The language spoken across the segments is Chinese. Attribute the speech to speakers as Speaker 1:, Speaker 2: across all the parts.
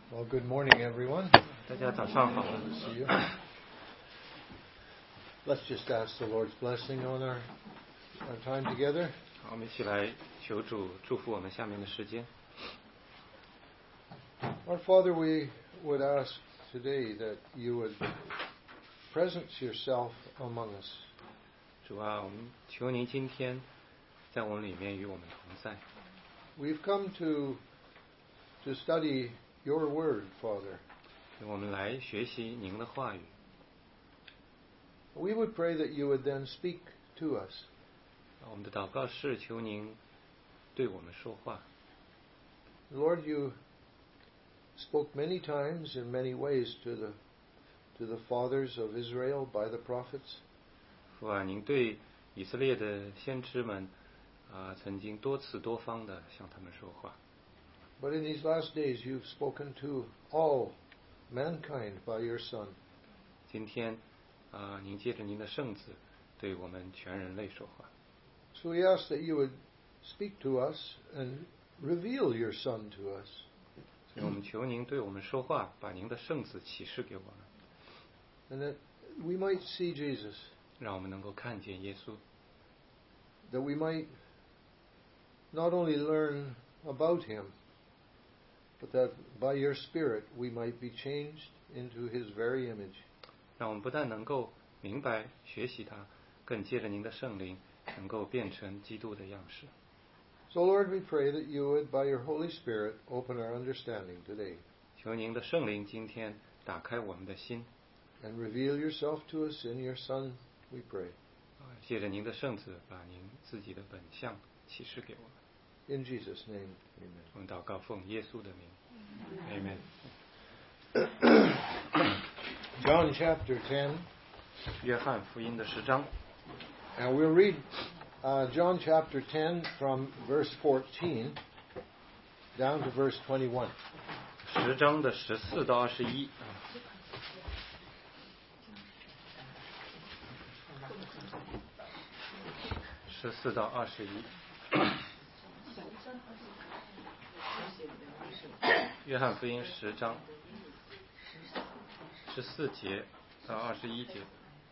Speaker 1: Well, good morning, everyone.
Speaker 2: 大家早上好。
Speaker 1: Good to see you. Let's just ask the Lord's blessing on our time together.
Speaker 2: 好，我们一起来求主祝福我们下面的时间。
Speaker 1: Our Father, we would ask today that you would presence yourself among us.
Speaker 2: 主啊，我们求您今天在我们里面与我们同在。
Speaker 1: We've come to study your word, Father.
Speaker 2: 我们来学习您的话语。
Speaker 1: We would pray that you would then speak to us.
Speaker 2: 我们的祷告是求您对我们说话。
Speaker 1: Lord, you spoke many times in many ways to the fathers of Israel by the prophets.
Speaker 2: 父啊，您对以色列的先知们曾经多次多方的向他们说话。
Speaker 1: But in these last days you've spoken to all mankind by your Son.
Speaker 2: 今天您借着您的圣子对我们全人类说话。
Speaker 1: So we ask that you would speak to us and reveal your Son to us.
Speaker 2: 所以我们求您对我们说话，把您的圣子启示给我们，
Speaker 1: And that we might see Jesus.
Speaker 2: 让我们能够看见耶稣，
Speaker 1: That we might not only learn about him, but that by your Spirit we might be changed into his very image.
Speaker 2: 让我们不但能够明白学习他，更借着您的圣灵能够变成基督的样式。
Speaker 1: So Lord, we pray that you would, by your Holy Spirit, open our understanding today.
Speaker 2: 求您的圣灵今天打开我们的心，
Speaker 1: And reveal yourself to us in your Son, we pray.
Speaker 2: 借着您的圣子把您自己的本相启示给我们。
Speaker 1: In Jesus' name, amen.
Speaker 2: 我们祷告奉耶稣的名 ，Amen。
Speaker 1: John chapter 10,
Speaker 2: 约翰福音的10章，
Speaker 1: and we'll read John chapter 10 from verse 14 down to verse 21.
Speaker 2: 10章的14到21。 14到21。 约翰福音10章14节到21节。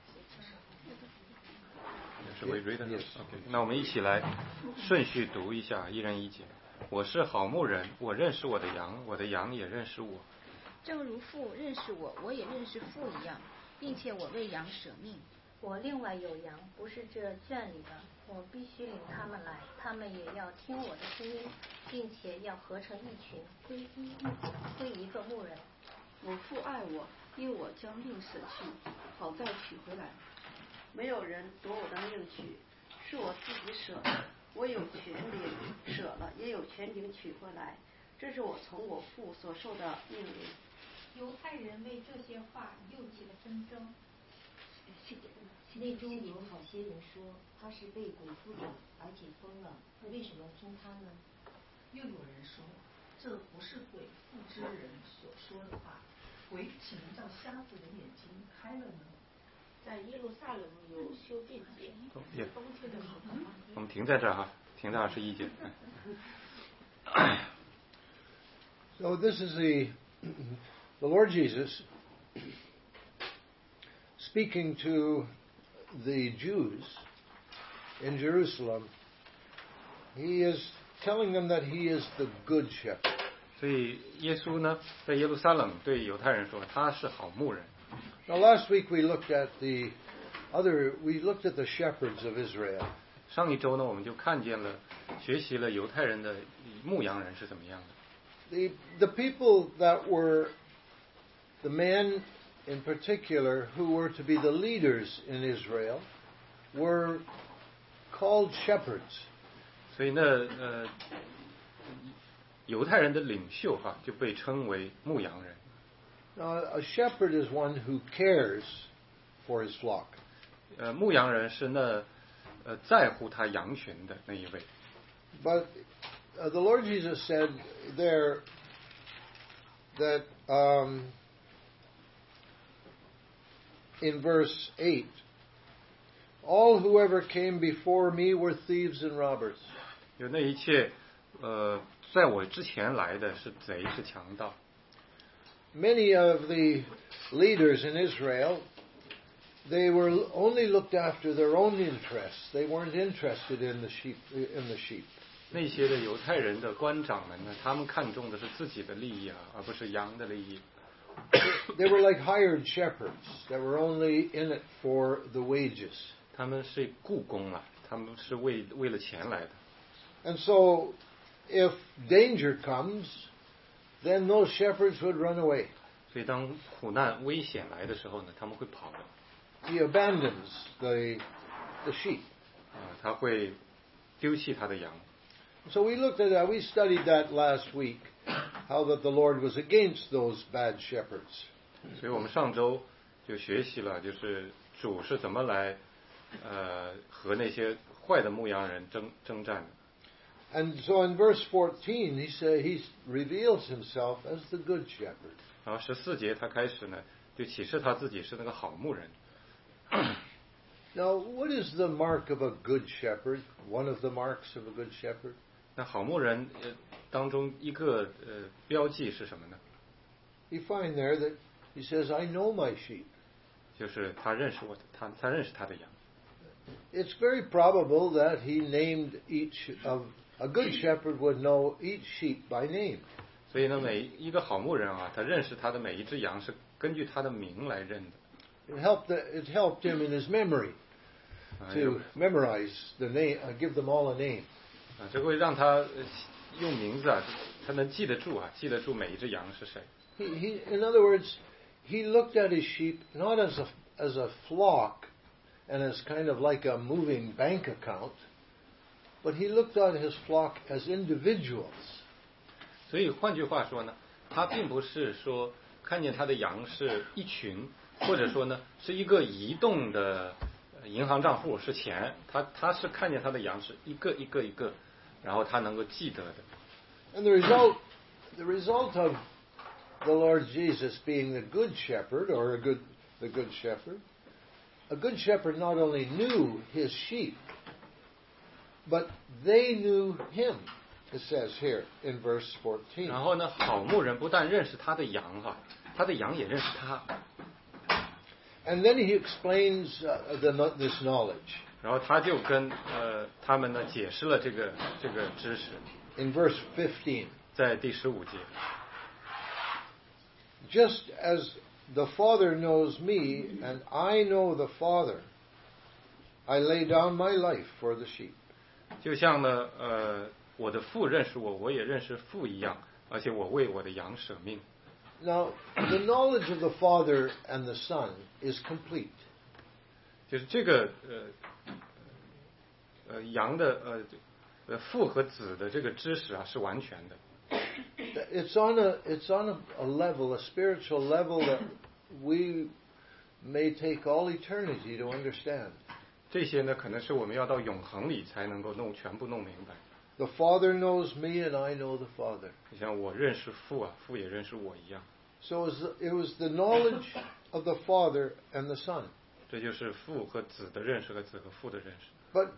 Speaker 2: 是we read it? OK， 那我们一起来顺序读一下，一人一节。我是好牧人，我认识我的羊，我的羊也认识我。
Speaker 3: 正如父认识我，我也认识父一样，并且我为羊舍命。
Speaker 4: 我另外有羊，不是这圈里的，我必须领他们来，他们也要听我的声音，并且要合成一群，归一个牧人。
Speaker 5: 我父爱我，因我将命舍去，好再取回来。没有人夺我的命去，是我自己舍的。我有权柄舍了，也有权柄取回来。这是我从我父所受的命令。
Speaker 6: 犹太人为这些话又起了纷争。
Speaker 7: 内中有好些人说他是被鬼附着，而且疯了，为什么听他呢？
Speaker 6: 又有人说，这不是鬼附之人所说的话，鬼岂能叫瞎子的眼睛开了呢？
Speaker 8: 在耶路撒冷有修辩节，冬天的时候。
Speaker 2: 我们停在这儿哈，停在21节。
Speaker 1: So this is the Lord Jesus speaking to the Jews in Jerusalem. He is telling them that he is the good shepherd.
Speaker 2: 所以耶稣呢，在耶路撒冷对犹太人说，他是好牧人。
Speaker 1: Now last week we looked at the shepherds of Israel.
Speaker 2: 上一周呢，我们就看见了，学习了犹太人的牧羊人是怎么样的。
Speaker 1: The people that were the men in particular who were to be the leaders in Israel were called shepherds.
Speaker 2: 所以呢，犹太人的领袖就被称为牧羊人。
Speaker 1: Now, a shepherd is one who cares for his flock.
Speaker 2: 牧羊人是在乎他羊群的那一位。
Speaker 1: But the Lord Jesus said there that in verse 8, all who ever came before me were thieves and robbers.
Speaker 2: 有那一切在我之前来的是贼是强盗。
Speaker 1: many of the leaders in Israel, they were only looked after their own interests. They weren't interested in the sheep.
Speaker 2: 那些的犹太人的官长们呢，他们看重的是自己的利益啊，而不是羊的利益。
Speaker 1: They were like hired shepherds that were only in it for the wages.
Speaker 2: 他们是雇工啊，他们是为了钱来的。
Speaker 1: And so, if danger comes, then those shepherds would run away.
Speaker 2: 所以当苦难危险来的时候呢，他们会跑的。
Speaker 1: He abandons the sheep.
Speaker 2: 他会丢弃他的羊。
Speaker 1: So we looked at that. We studied that last week, how that the Lord was against those bad shepherds.
Speaker 2: 所以我们上周就学习了，就是主是怎么来和那些坏的牧羊人征战的。
Speaker 1: And so in verse 14, he reveals himself as the good shepherd.
Speaker 2: 然后14节他开始呢，就启示他自己是那个好牧人。
Speaker 1: Now, what is the mark of a good shepherd? One of the marks of a good shepherd?
Speaker 2: 那好牧人当中一个标记是什么呢？
Speaker 1: You find there that he says, "I know my sheep."
Speaker 2: 就是他认识我的，他认识他的羊。
Speaker 1: It's very probable that he named each of a good shepherd would know each sheep by name.
Speaker 2: 所以呢，每一个好牧人啊，他认识他的每一只羊是根据他的名来认的。
Speaker 1: It helped him in his memory to memorize the name, give them all a name.
Speaker 2: 这会让他用名字啊，他能记得住啊，记得住每一只羊是谁。
Speaker 1: In other words, he looked at his sheep not as a flock and as kind of like a moving bank account, but he looked at his flock as individuals.
Speaker 2: 所以换句话说呢，他并不是说看见他的羊是一群，或者说呢是一个移动的银行账户是钱，他是看见他的羊是一个一个一个，然后他能够记得的。
Speaker 1: And the result of the Lord Jesus being the good shepherd, or the good shepherd, a good shepherd not only knew his sheep, but they knew him. It says here in verse 14.
Speaker 2: 然后呢，好牧人不但认识他的羊哈，他的羊也认识他。
Speaker 1: And then he explains this knowledge.
Speaker 2: 然后他就跟他们呢解释了这个知识。
Speaker 1: In verse 15.
Speaker 2: 在第15节。
Speaker 1: Just as the Father knows me, and I know the Father, I lay down my life for the sheep.
Speaker 2: 就像呢，我的父认识我，我也认识父一样，而且我为我的羊舍命。
Speaker 1: Now, the knowledge of the Father and the Son is complete.
Speaker 2: 就是这个羊的父和子的这个知识啊是完全的。
Speaker 1: It's on a level, a spiritual level that we may take all eternity to understand.
Speaker 2: 这些呢，可能是我们要到永恒里才能够全部弄明白。
Speaker 1: The Father knows me, and I know the Father.
Speaker 2: 就像我认识父啊，父也认识我一样。
Speaker 1: So it was the knowledge of the Father and the Son.
Speaker 2: 这就是父和子的认识和子和父的认识。
Speaker 1: But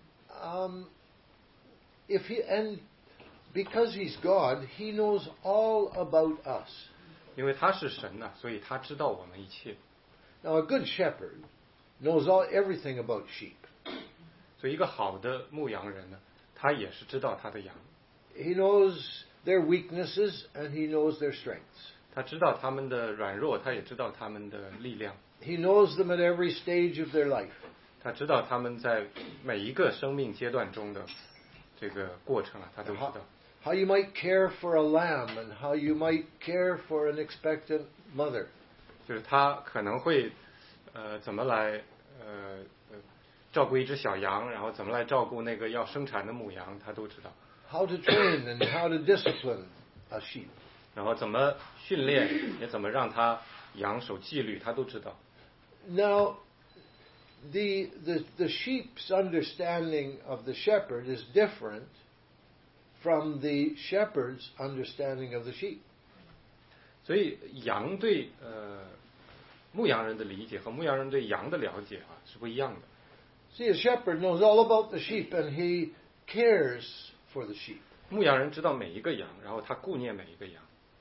Speaker 1: because he's God, he knows all about us.
Speaker 2: 因为他是神啊，所以他知道我们一切。
Speaker 1: Now, a good shepherd knows everything about sheep.
Speaker 2: 所以一个好的牧羊人呢，他也是知道他的羊。
Speaker 1: He knows their weaknesses and he knows their strengths.
Speaker 2: 他知道他们的软弱，他也知道他们的力量。
Speaker 1: He knows them at every stage of their life.
Speaker 2: 他知道他们在每一个生命阶段中的这个过程啊，他都知道。
Speaker 1: How you might care for a lamb and how you might care for an expectant mother.
Speaker 2: 就是他可能会怎么来照顾一只小羊，然后怎么来照顾那个要生产的母羊，他都知道。
Speaker 1: How to train and how to discipline a sheep.
Speaker 2: 然后怎么训练，也怎么让他羊守纪律，他都知道。
Speaker 1: Now, the sheep's understanding of the shepherd is different from the shepherd's understanding of the sheep.
Speaker 2: 所以羊对牧羊人的理解和牧羊人对羊的了解啊是不一样的。
Speaker 1: See, a shepherd knows all about the sheep and he cares for the sheep.
Speaker 2: 牧羊人知道每一个羊，然后他顾念每一个羊。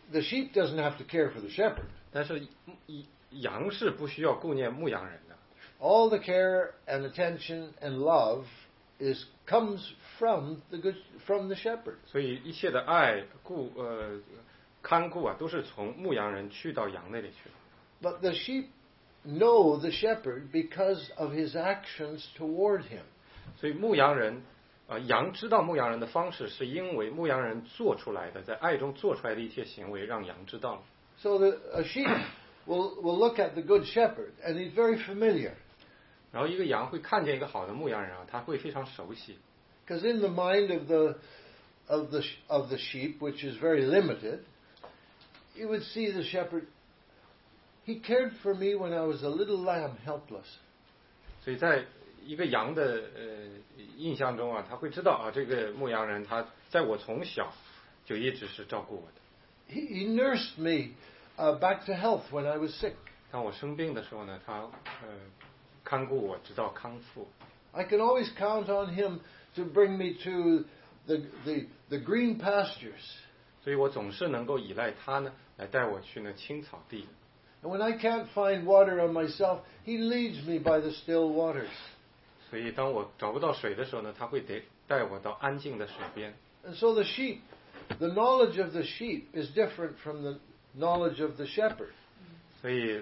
Speaker 1: the sheep doesn't have to care for the shepherd.
Speaker 2: 但是羊是不需要顾念牧羊人的。
Speaker 1: All the care and attention and love comes from the shepherd.
Speaker 2: 所以一切的爱看顾啊，都是从牧羊人去到羊那里去。
Speaker 1: But the sheep know the shepherd because of his actions toward him.
Speaker 2: 所以牧羊人羊知道牧羊人的方式，是因为牧羊人做出来的，在爱中做出来的一切行为，让羊知道了。
Speaker 1: So a sheep will look at the good shepherd, and he's very familiar.
Speaker 2: 然后一个羊会看见一个好的牧羊人啊，他会非常熟悉。
Speaker 1: Because in the mind of the sheep, which is very limited, you would see the shepherd. He cared for me when I was a little lamb, helpless.
Speaker 2: 所以在一个羊的印象中啊，他会知道啊，这个牧羊人他在我从小就一直是照顾我的。
Speaker 1: He nursed me back to health when I was sick.
Speaker 2: 当我生病的时候呢，他看顾我直到康复。
Speaker 1: I can always count on him to bring me to the green pastures.
Speaker 2: 所以我总是能够依赖他呢，来带我去那青草地。
Speaker 1: And when I can't find water on myself, he leads me by the still waters.
Speaker 2: 所以当我找不到水的时候呢，他会带我到安静的水边。
Speaker 1: And so the knowledge of the sheep is different from the knowledge of the shepherd.
Speaker 2: 所以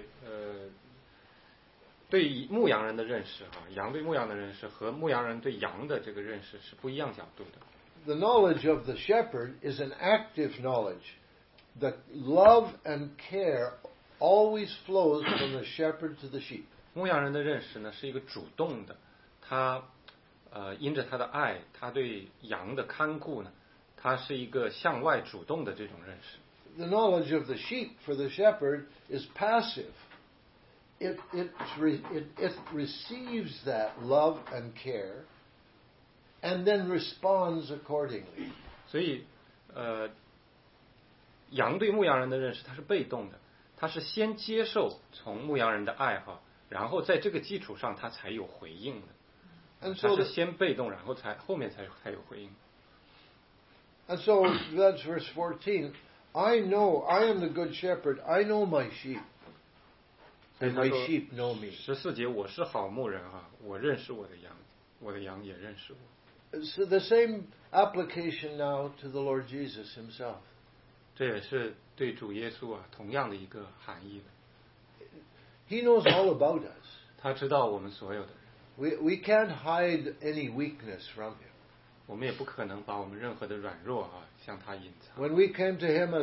Speaker 2: 对牧羊人的认识羊对牧羊的认识和牧羊人对羊的这个认识是不一样角度的。
Speaker 1: The knowledge of the shepherd is an active knowledge. The love and care always flows from the shepherd to the sheep.
Speaker 2: 牧羊人的认识呢是一个主动的，他因着他的爱，他对羊的看顾呢，他是一个向外主动的这种认识。
Speaker 1: The knowledge of the sheep for the shepherd is passive. It receives that love and care and then responds accordingly.
Speaker 2: 所以羊对牧羊人的认识它是被动的，它是先接受从牧羊人的爱然后在这个基础上它才有回应的。它是先被动，然后后面才有回应。
Speaker 1: And so that's verse 14. I know, I am the good shepherd. I know my sheep. And my sheep know me.
Speaker 2: 14节，我是好牧人我认识我的羊，我的羊也认识我。
Speaker 1: So the same application now to the Lord Jesus himself.
Speaker 2: 这也是对主耶稣同样的一个含义的。
Speaker 1: He knows all about us.
Speaker 2: 他知道我们所有的人。
Speaker 1: We can't hide any weakness from him.
Speaker 2: 我们也不可能把我们任何的软弱向他隐藏。
Speaker 1: When we came to him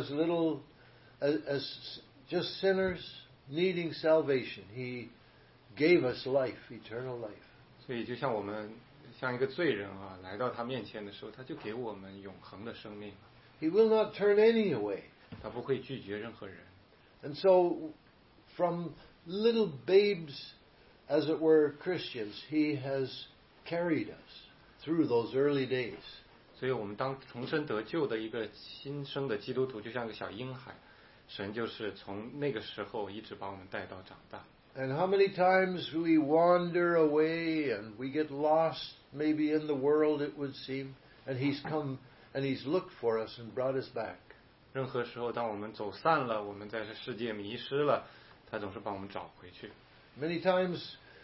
Speaker 1: as just sinners needing salvation, he gave us life, eternal life.
Speaker 2: 所以就像我们像一个罪人来到他面前的时候，他就给我们永恒的生命。
Speaker 1: He will not turn any away.
Speaker 2: 他不会拒绝任何人。
Speaker 1: And so, from little babes, as it were, Christians, he has carried us through those early days.
Speaker 2: 所以我们当重生得救的一个新生的基督徒，就像个小婴孩，神就是从那个时候一直把我们带到长大。
Speaker 1: And how many times we wander away and we get lost, maybe in the world it would seem, and he's come and he's looked for us and brought us back.
Speaker 2: 任何时候，当我们走散了，我们在这世界迷失了，他总是把我们找回去。
Speaker 1: Many times,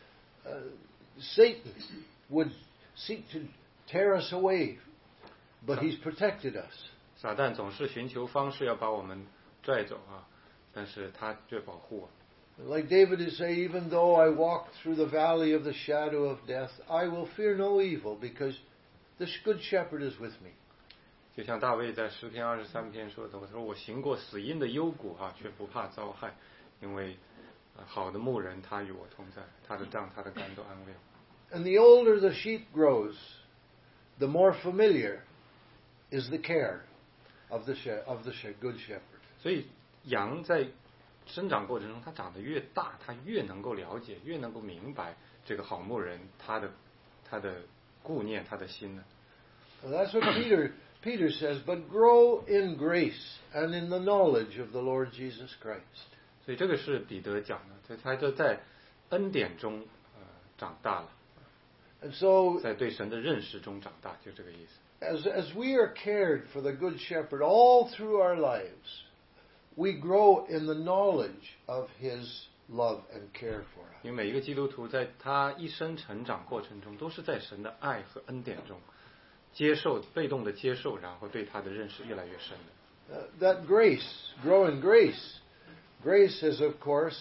Speaker 1: Satan would seek to tear us away, but he's protected us.
Speaker 2: 撒旦总是寻求方式要把我们拽走但是他却保护我。
Speaker 1: Like David would say, even though I walk through the valley of the shadow of death, I will fear no evil, because the good shepherd is with me.
Speaker 2: 就像大卫在诗篇23篇说的，我说我行过死荫的幽谷却不怕遭害，因为好的牧人他与我同在，他的杖他的竿都安慰我。
Speaker 1: And the older the sheep grows, the more familiar is the care of the good shepherd.
Speaker 2: 所以羊在生长过程中，它长得越大，它越能够了解，越能够明白这个好牧人他的顾念，他的心呢。
Speaker 1: That's what Peter says, but grow in grace and in the knowledge of the Lord Jesus Christ.
Speaker 2: 所以这个是彼得讲的，他就在恩典中长大了。
Speaker 1: And so,
Speaker 2: 在对神的认识中长大，就这个意思。
Speaker 1: As we are cared for the good shepherd all through our lives, we grow in the knowledge of His love and care for us.
Speaker 2: 因为每一个基督徒在他一生成长过程中，都是在神的爱和恩典中接受，被动的接受，然后对他的认识越来越深的。
Speaker 1: That grace, grow in grace. Grace is, of course,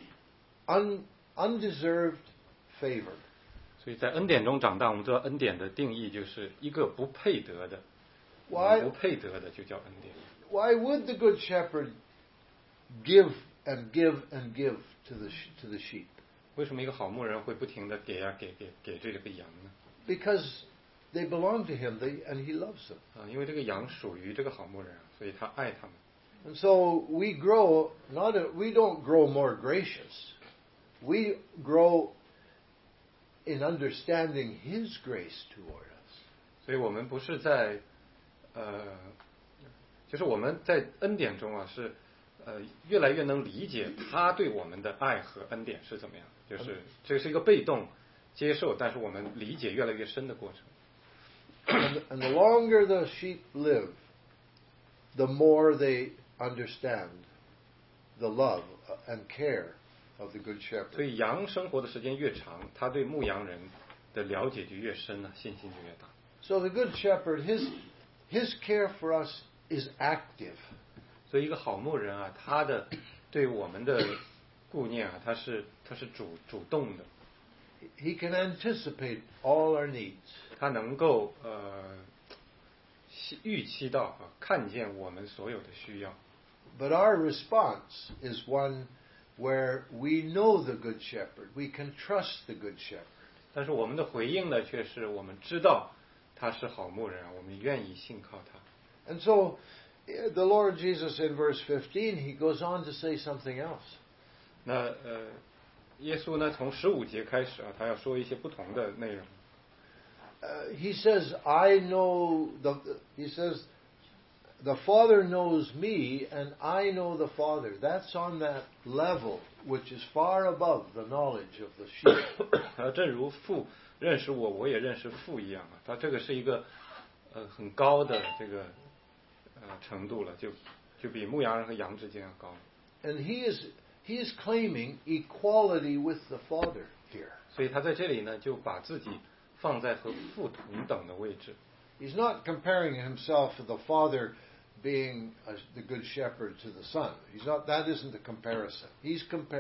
Speaker 1: undeserved favor.
Speaker 2: 所以在恩典中长大，我们知道恩典的定义就是一个不配得的，不配得的就叫恩典。
Speaker 1: Why would the good shepherd give and give and give to the sheep?
Speaker 2: 为什么一个好牧人会不停的给这个羊呢？
Speaker 1: Because they belong to him, and he loves them.
Speaker 2: 因为这个羊属于这个好牧人，所以他爱他们。
Speaker 1: And so we grow. We don't grow more gracious. We grow in understanding His grace toward us.
Speaker 2: 所以我们不是在就是我们在恩典中啊，是越来越能理解他对我们的爱和恩典是怎么样，就是这是一个被动接受，但是我们理解越来越深的过程。
Speaker 1: And the longer the sheep live, the more they understand the love and care of the good shepherd.
Speaker 2: 所以羊生活的时间越长，他对牧羊人的了解就越深了，信心就越大。
Speaker 1: So the good shepherd, his care for us is active.
Speaker 2: 所以一个好牧人啊，他的对我们的顾念啊，他是主动的。
Speaker 1: He can anticipate all our needs.
Speaker 2: 他能够预期到看见我们所有的需要。
Speaker 1: But our response is one where we know the good shepherd. We can trust the good shepherd.
Speaker 2: 但是我们的回应呢，却是我们知道他是好牧人，我们愿意信靠他。
Speaker 1: And so, the Lord Jesus in verse 15, he goes on to say something else.
Speaker 2: 那耶稣呢，从15节开始啊，他要说一些不同的内容。
Speaker 1: He says, the Father knows me, and I know the Father. That's on that level which is far above the knowledge of the sheep.
Speaker 2: 正如父认识我，我也认识父一样啊，他这个是一个很高的这个程度了，就比牧羊人和羊之间要高。
Speaker 1: And he is claiming equality with the Father here.
Speaker 2: 所以他在这里呢，就把自己放在和父同等的位置。
Speaker 1: He's not comparing himself to the Father being the good shepherd to the Son. That isn't the comparison. He's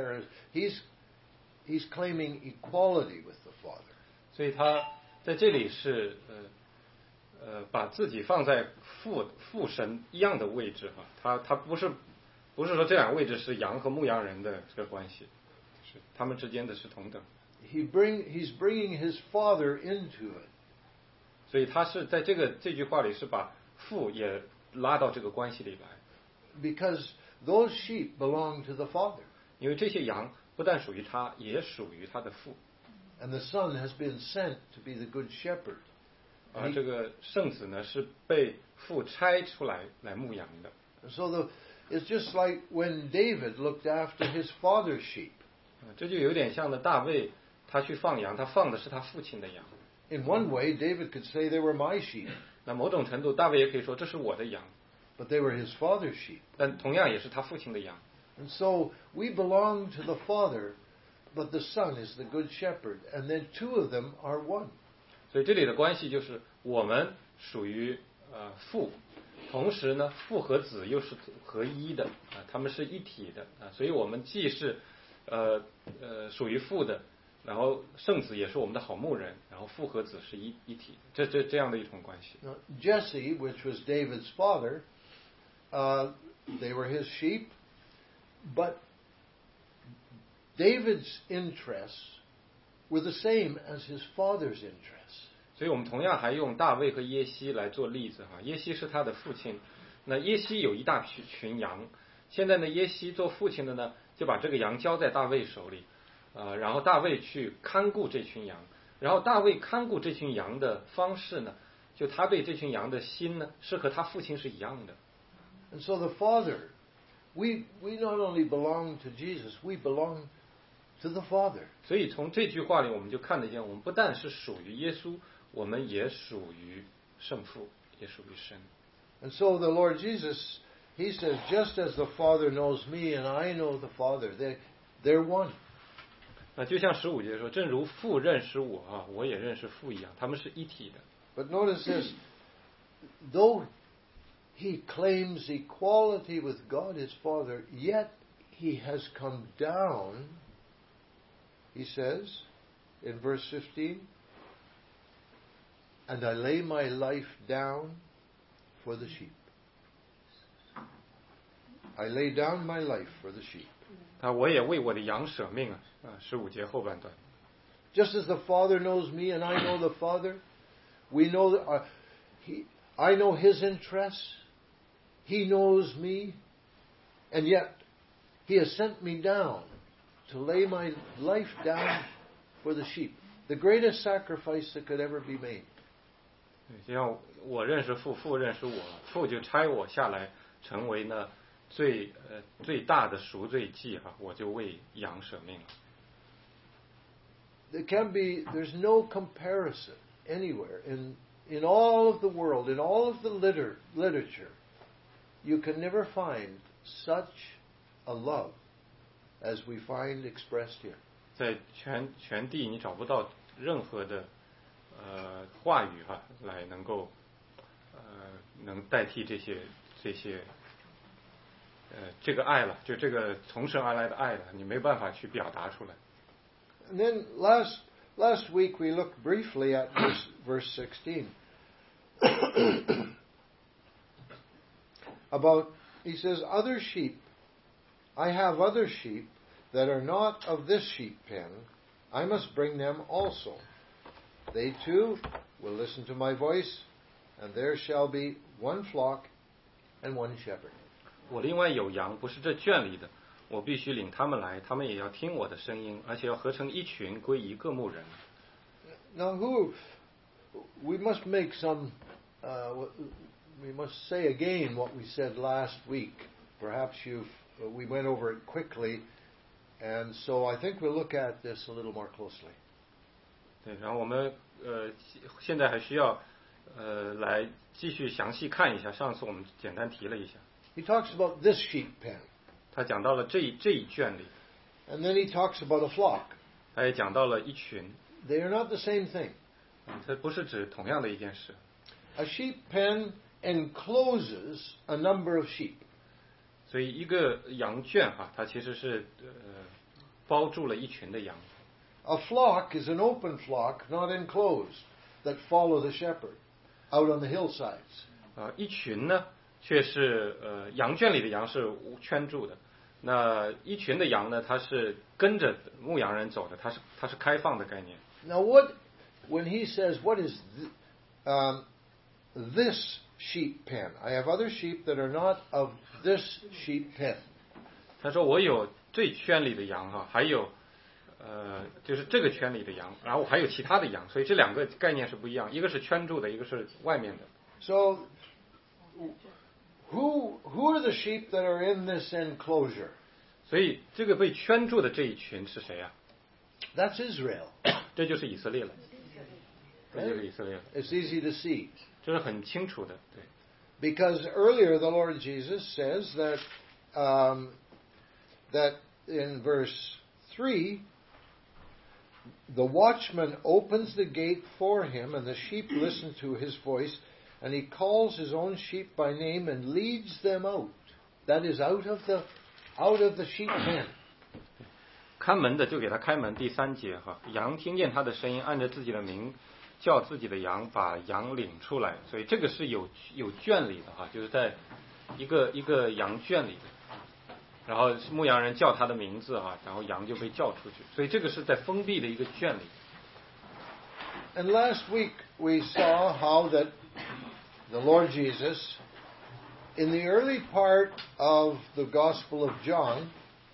Speaker 1: claiming equality with the Father.
Speaker 2: 所以他在这里是把自己放在父神一样的位置哈。他不是说这两个位置是羊和牧羊人的这个关系，是他们之间的是同等。
Speaker 1: He's bringing his Father into it.
Speaker 2: 所以他是在这句话里是把父也拉到这个关系里来。
Speaker 1: Because those sheep belong to the Father.
Speaker 2: 因为这些羊不但属于他，也属于他的父。
Speaker 1: And the Son has been sent to be the good shepherd.
Speaker 2: 这个圣子呢是被父差出来牧羊的。
Speaker 1: So it's just like when David looked after his father's sheep.
Speaker 2: 这就有点像的大卫，他去放羊，他放的是他父亲的羊。
Speaker 1: In one way, David could say they were my sheep.
Speaker 2: 那某种程度，大卫也可以说这是我的羊。
Speaker 1: But they were his father's sheep.
Speaker 2: 但同样也是他父亲的羊。
Speaker 1: And so we belong to the Father, but the Son is the good shepherd, and then two of them are one.
Speaker 2: 所以这里的关系就是我们属于父，同时呢，父和子又是合一的他们是一体的所以我们既是属于父的，然后圣子也是我们的好牧人，然后父和子是一体的，这样的一种关系。
Speaker 1: Now, Jesse, which was David's father, they were his sheep, but David's interests were the same as his father's interests.
Speaker 2: 所以我们同样还用大卫和耶西来做例子哈。耶西是他的父亲，那耶西有一大群羊，现在呢，耶西做父亲的呢，就把这个羊交在大卫手里，然后大卫去看顾这群羊，然后大卫看顾这群羊的方式呢，就他对这群羊的心呢，是和他父亲是一样的。
Speaker 1: And so the Father, we not only belong to Jesus, we belong to the Father.
Speaker 2: 所以从这句话里，我们就看得见，我们不但是属于耶稣，我们也属于圣父，也属于神。
Speaker 1: And so the Lord Jesus he says, just as the Father knows me and I know the Father, they're one.
Speaker 2: 就像15节说，正如父认识我啊，我也认识父一样，他们是一体的。
Speaker 1: But notice this, though he claims equality with God his Father, yet he has come down, he says in verse 15, and I lay my life down for the sheep. I lay down my life for the sheep.
Speaker 2: 我也为我的羊舍命啊，15节后半段。
Speaker 1: Just as the Father knows me and I know the Father, we know I know his interests, he knows me, and yet he has sent me down to lay my life down for the sheep. The greatest sacrifice that could ever be made.
Speaker 2: 就像我认识父，父认识我，父就差我下来成为呢最大的赎罪祭哈，我就为羊舍命了。
Speaker 1: There's no comparison anywhere in all of the world, in all of the literature. You can never find such a love as we find expressed here.
Speaker 2: 在全地你找不到任何的话语哈，来能够能代替这些这个爱了，就这个从神而来的爱了，你没办法去表达出来。
Speaker 1: And then last week we looked briefly at verse 16 about, he says, other sheep, I have other sheep that are not of this sheep pen, I must bring them also. They too will listen to my voice, and there shall be one flock and one shepherd.
Speaker 2: 我另外有羊，不是这圈里的，我必须领他们来，他们也要听我的声音，而且要合成一群，归一个牧人。
Speaker 1: Now, we must make some, we must say again what we said last week. Perhaps we went over it quickly, and so I think we'll look at this a little more closely.
Speaker 2: 对，然后我们现在还需要来继续详细看一下，上次我们简单提了一下。
Speaker 1: He talks about this sheep pen.
Speaker 2: 他讲到了这一圈里。
Speaker 1: And then he talks about a flock.
Speaker 2: 他也讲到了一群。
Speaker 1: They are not the same thing.
Speaker 2: 这不是指同样的一件事。
Speaker 1: A sheep pen encloses a number of sheep.
Speaker 2: 所以一个羊圈哈，它其实是包住了一群的羊。
Speaker 1: A flock is an open flock, not enclosed, that follow the shepherd out on the hillsides.
Speaker 2: 一群呢，却是羊圈里的羊是圈住的。那一群的羊呢，它是跟着牧羊人走的，它是开放的概念。
Speaker 1: Now, when he says, what is this sheep pen? I have other sheep that are not of this sheep pen.
Speaker 2: 他说我有这圈里的羊哈，还有就是这个圈里的羊，然后还有其他的羊，所以这两个概念是不一样，一个是圈住的，一个是外面的。
Speaker 1: So, who are the sheep that are in this enclosure?
Speaker 2: 所以这个被圈住的这一群是谁啊？
Speaker 1: That's Israel.
Speaker 2: 这就是以色列了。这就是以色列了。
Speaker 1: It's easy to see.
Speaker 2: 这是很清楚的，对。
Speaker 1: Because earlier the Lord Jesus says that that in verse 3, the watchman opens the gate for him, and the sheep listen to his voice, and he calls his own sheep by name and leads them out. That is out of the sheep pen.
Speaker 2: 看门的就给他开门，第3节哈，羊听见他的声音，按着自己的名叫自己的羊，把羊领出来。所以这个是有圈里的哈，就是在一个羊圈里的。然后牧羊人叫他的名字哈，然后羊就被叫出去。所以这个是在封闭的一个圈里。
Speaker 1: And last week we saw how that the Lord Jesus, in the early part of the Gospel of John,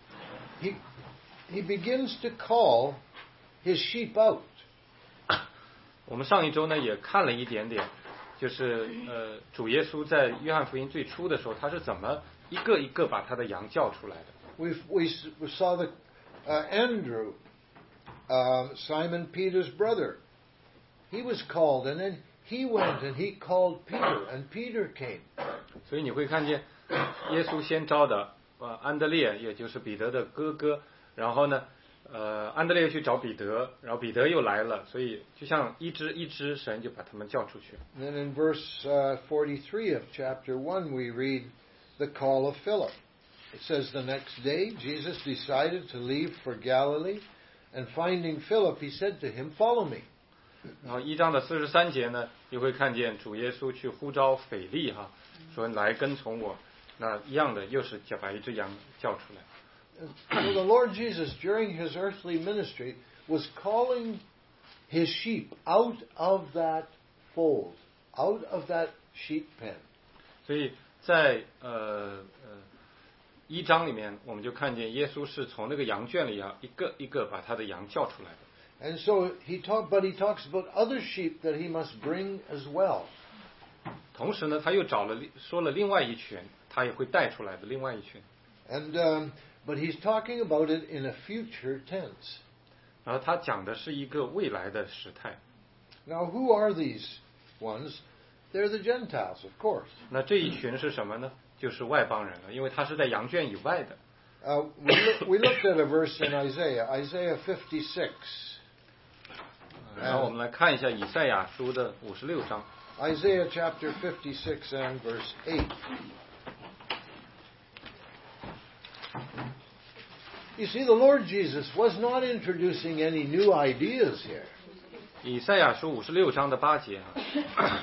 Speaker 1: he begins to call his sheep out.
Speaker 2: 我们上一周呢也看了一点点，就是主耶稣在约翰福音最初的时候，他是怎么一个一个把他的羊叫出来的。
Speaker 1: We saw the Andrew, Simon Peter's brother. He was called, and then he went and he called Peter, and Peter came.
Speaker 2: 所以你会看见耶稣先招的安德烈，也就是彼得的哥哥，然后呢安德烈去找彼得，然后彼得又来了，所以就像一只神就把他们叫出去。
Speaker 1: Then in verse 43 of chapter 1 we read the call of Philip. It says the next day Jesus decided to leave for Galilee, and finding Philip he said to him, "Follow me."
Speaker 2: 然后1章的43节呢，你会看见主耶稣去呼召腓力哈，说来跟从我。那一样的又是把一只羊叫出来。
Speaker 1: So the Lord Jesus during his earthly ministry was calling his sheep out of that fold, out of that sheep pen.
Speaker 2: 所以在1章里面，我们就看见耶稣是从那个羊圈里啊，一个一个把他的羊叫出来的。
Speaker 1: And so he talks about other sheep that he must bring as well.
Speaker 2: 同时呢，他又说了另外一群，他也会带出来的另外一群。
Speaker 1: And but he's talking about it in a future tense.
Speaker 2: 然后他讲的是一个未来的时态。
Speaker 1: Now who are these ones? They're the Gentiles, of course.
Speaker 2: 那这一群是什么呢？就是外邦人了，因为他是在羊圈以外的。
Speaker 1: We looked at a verse in Isaiah 56.
Speaker 2: 然后我们来看一下以赛亚书的56章。
Speaker 1: Isaiah chapter 56 and verse 8. You see, the Lord Jesus was not introducing any new ideas here.
Speaker 2: 以赛亚书56章的8节啊，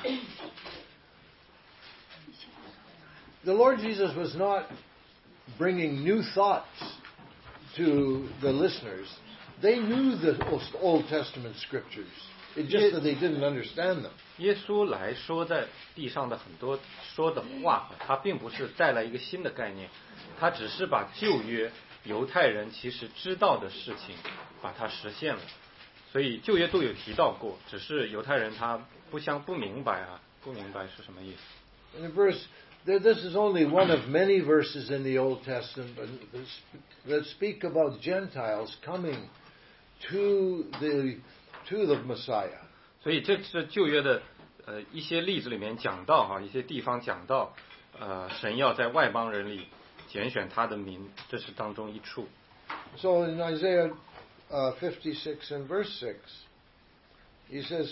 Speaker 1: The Lord Jesus was not bringing new thoughts to the listeners. They knew the Old Testament scriptures. It's just that they didn't understand them.
Speaker 2: 耶稣来说在地上的很多说的话，他并不是带来一个新的概念，他只是把旧约犹太人其实知道的事情把它实现了。所以旧约都有提到过，只是犹太人他不明白是什么意思。
Speaker 1: In the verse, this is only one of many verses in the Old Testament that speak about Gentiles coming to the Messiah.
Speaker 2: 所以这是旧约的一些例子里面讲到哈，一些地方讲到神要在外邦人里拣选他的民，这是当中一处。
Speaker 1: So in Isaiah 56 and verse 6, he says,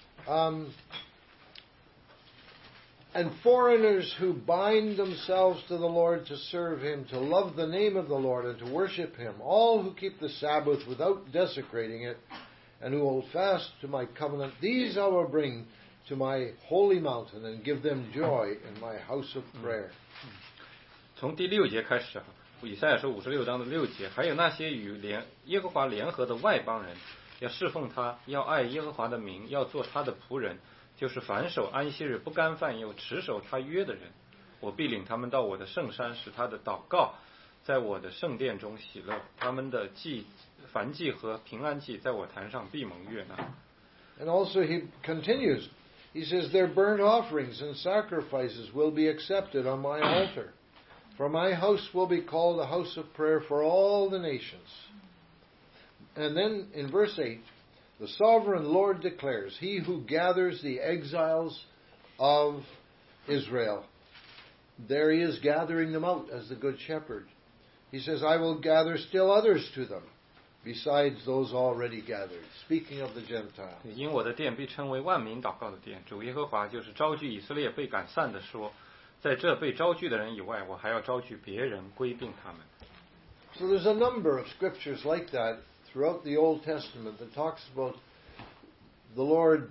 Speaker 1: and foreigners who bind themselves to the Lord to serve him, to love the name of the Lord and to worship him, all who keep the Sabbath without desecrating it, and who hold fast to my covenant, these I will bring to my holy mountain and give them joy in my house of prayer.
Speaker 2: 从第6节开始哈，以赛亚书56章的6节，还有那些与耶和华联合的外邦人，要侍奉他，要爱耶和华的名，要做他的仆人，就是反守安息日，不干犯又持守他约的人，我必领他们到我的圣山，使他的祷告在我的圣殿中喜乐，他们的燔祭和平安祭在我坛上必蒙悦纳。
Speaker 1: And also he continues, he says, their burnt offerings and sacrifices will be accepted on my altar. For my house will be called a house of prayer for all the nations. And then in verse 8, the sovereign Lord declares, he who gathers the exiles of Israel. There he is gathering them out as the good shepherd. He says, I will gather still others to them, besides those already gathered. Speaking of the Gentiles.
Speaker 2: 因我的殿必称为万民祷告的殿，主耶和华就是招聚以色列被赶散的说，在这被招聚的人以外，我还要招聚别人归并他们。
Speaker 1: So there's a number of scriptures like that throughout the Old Testament that talks about the Lord,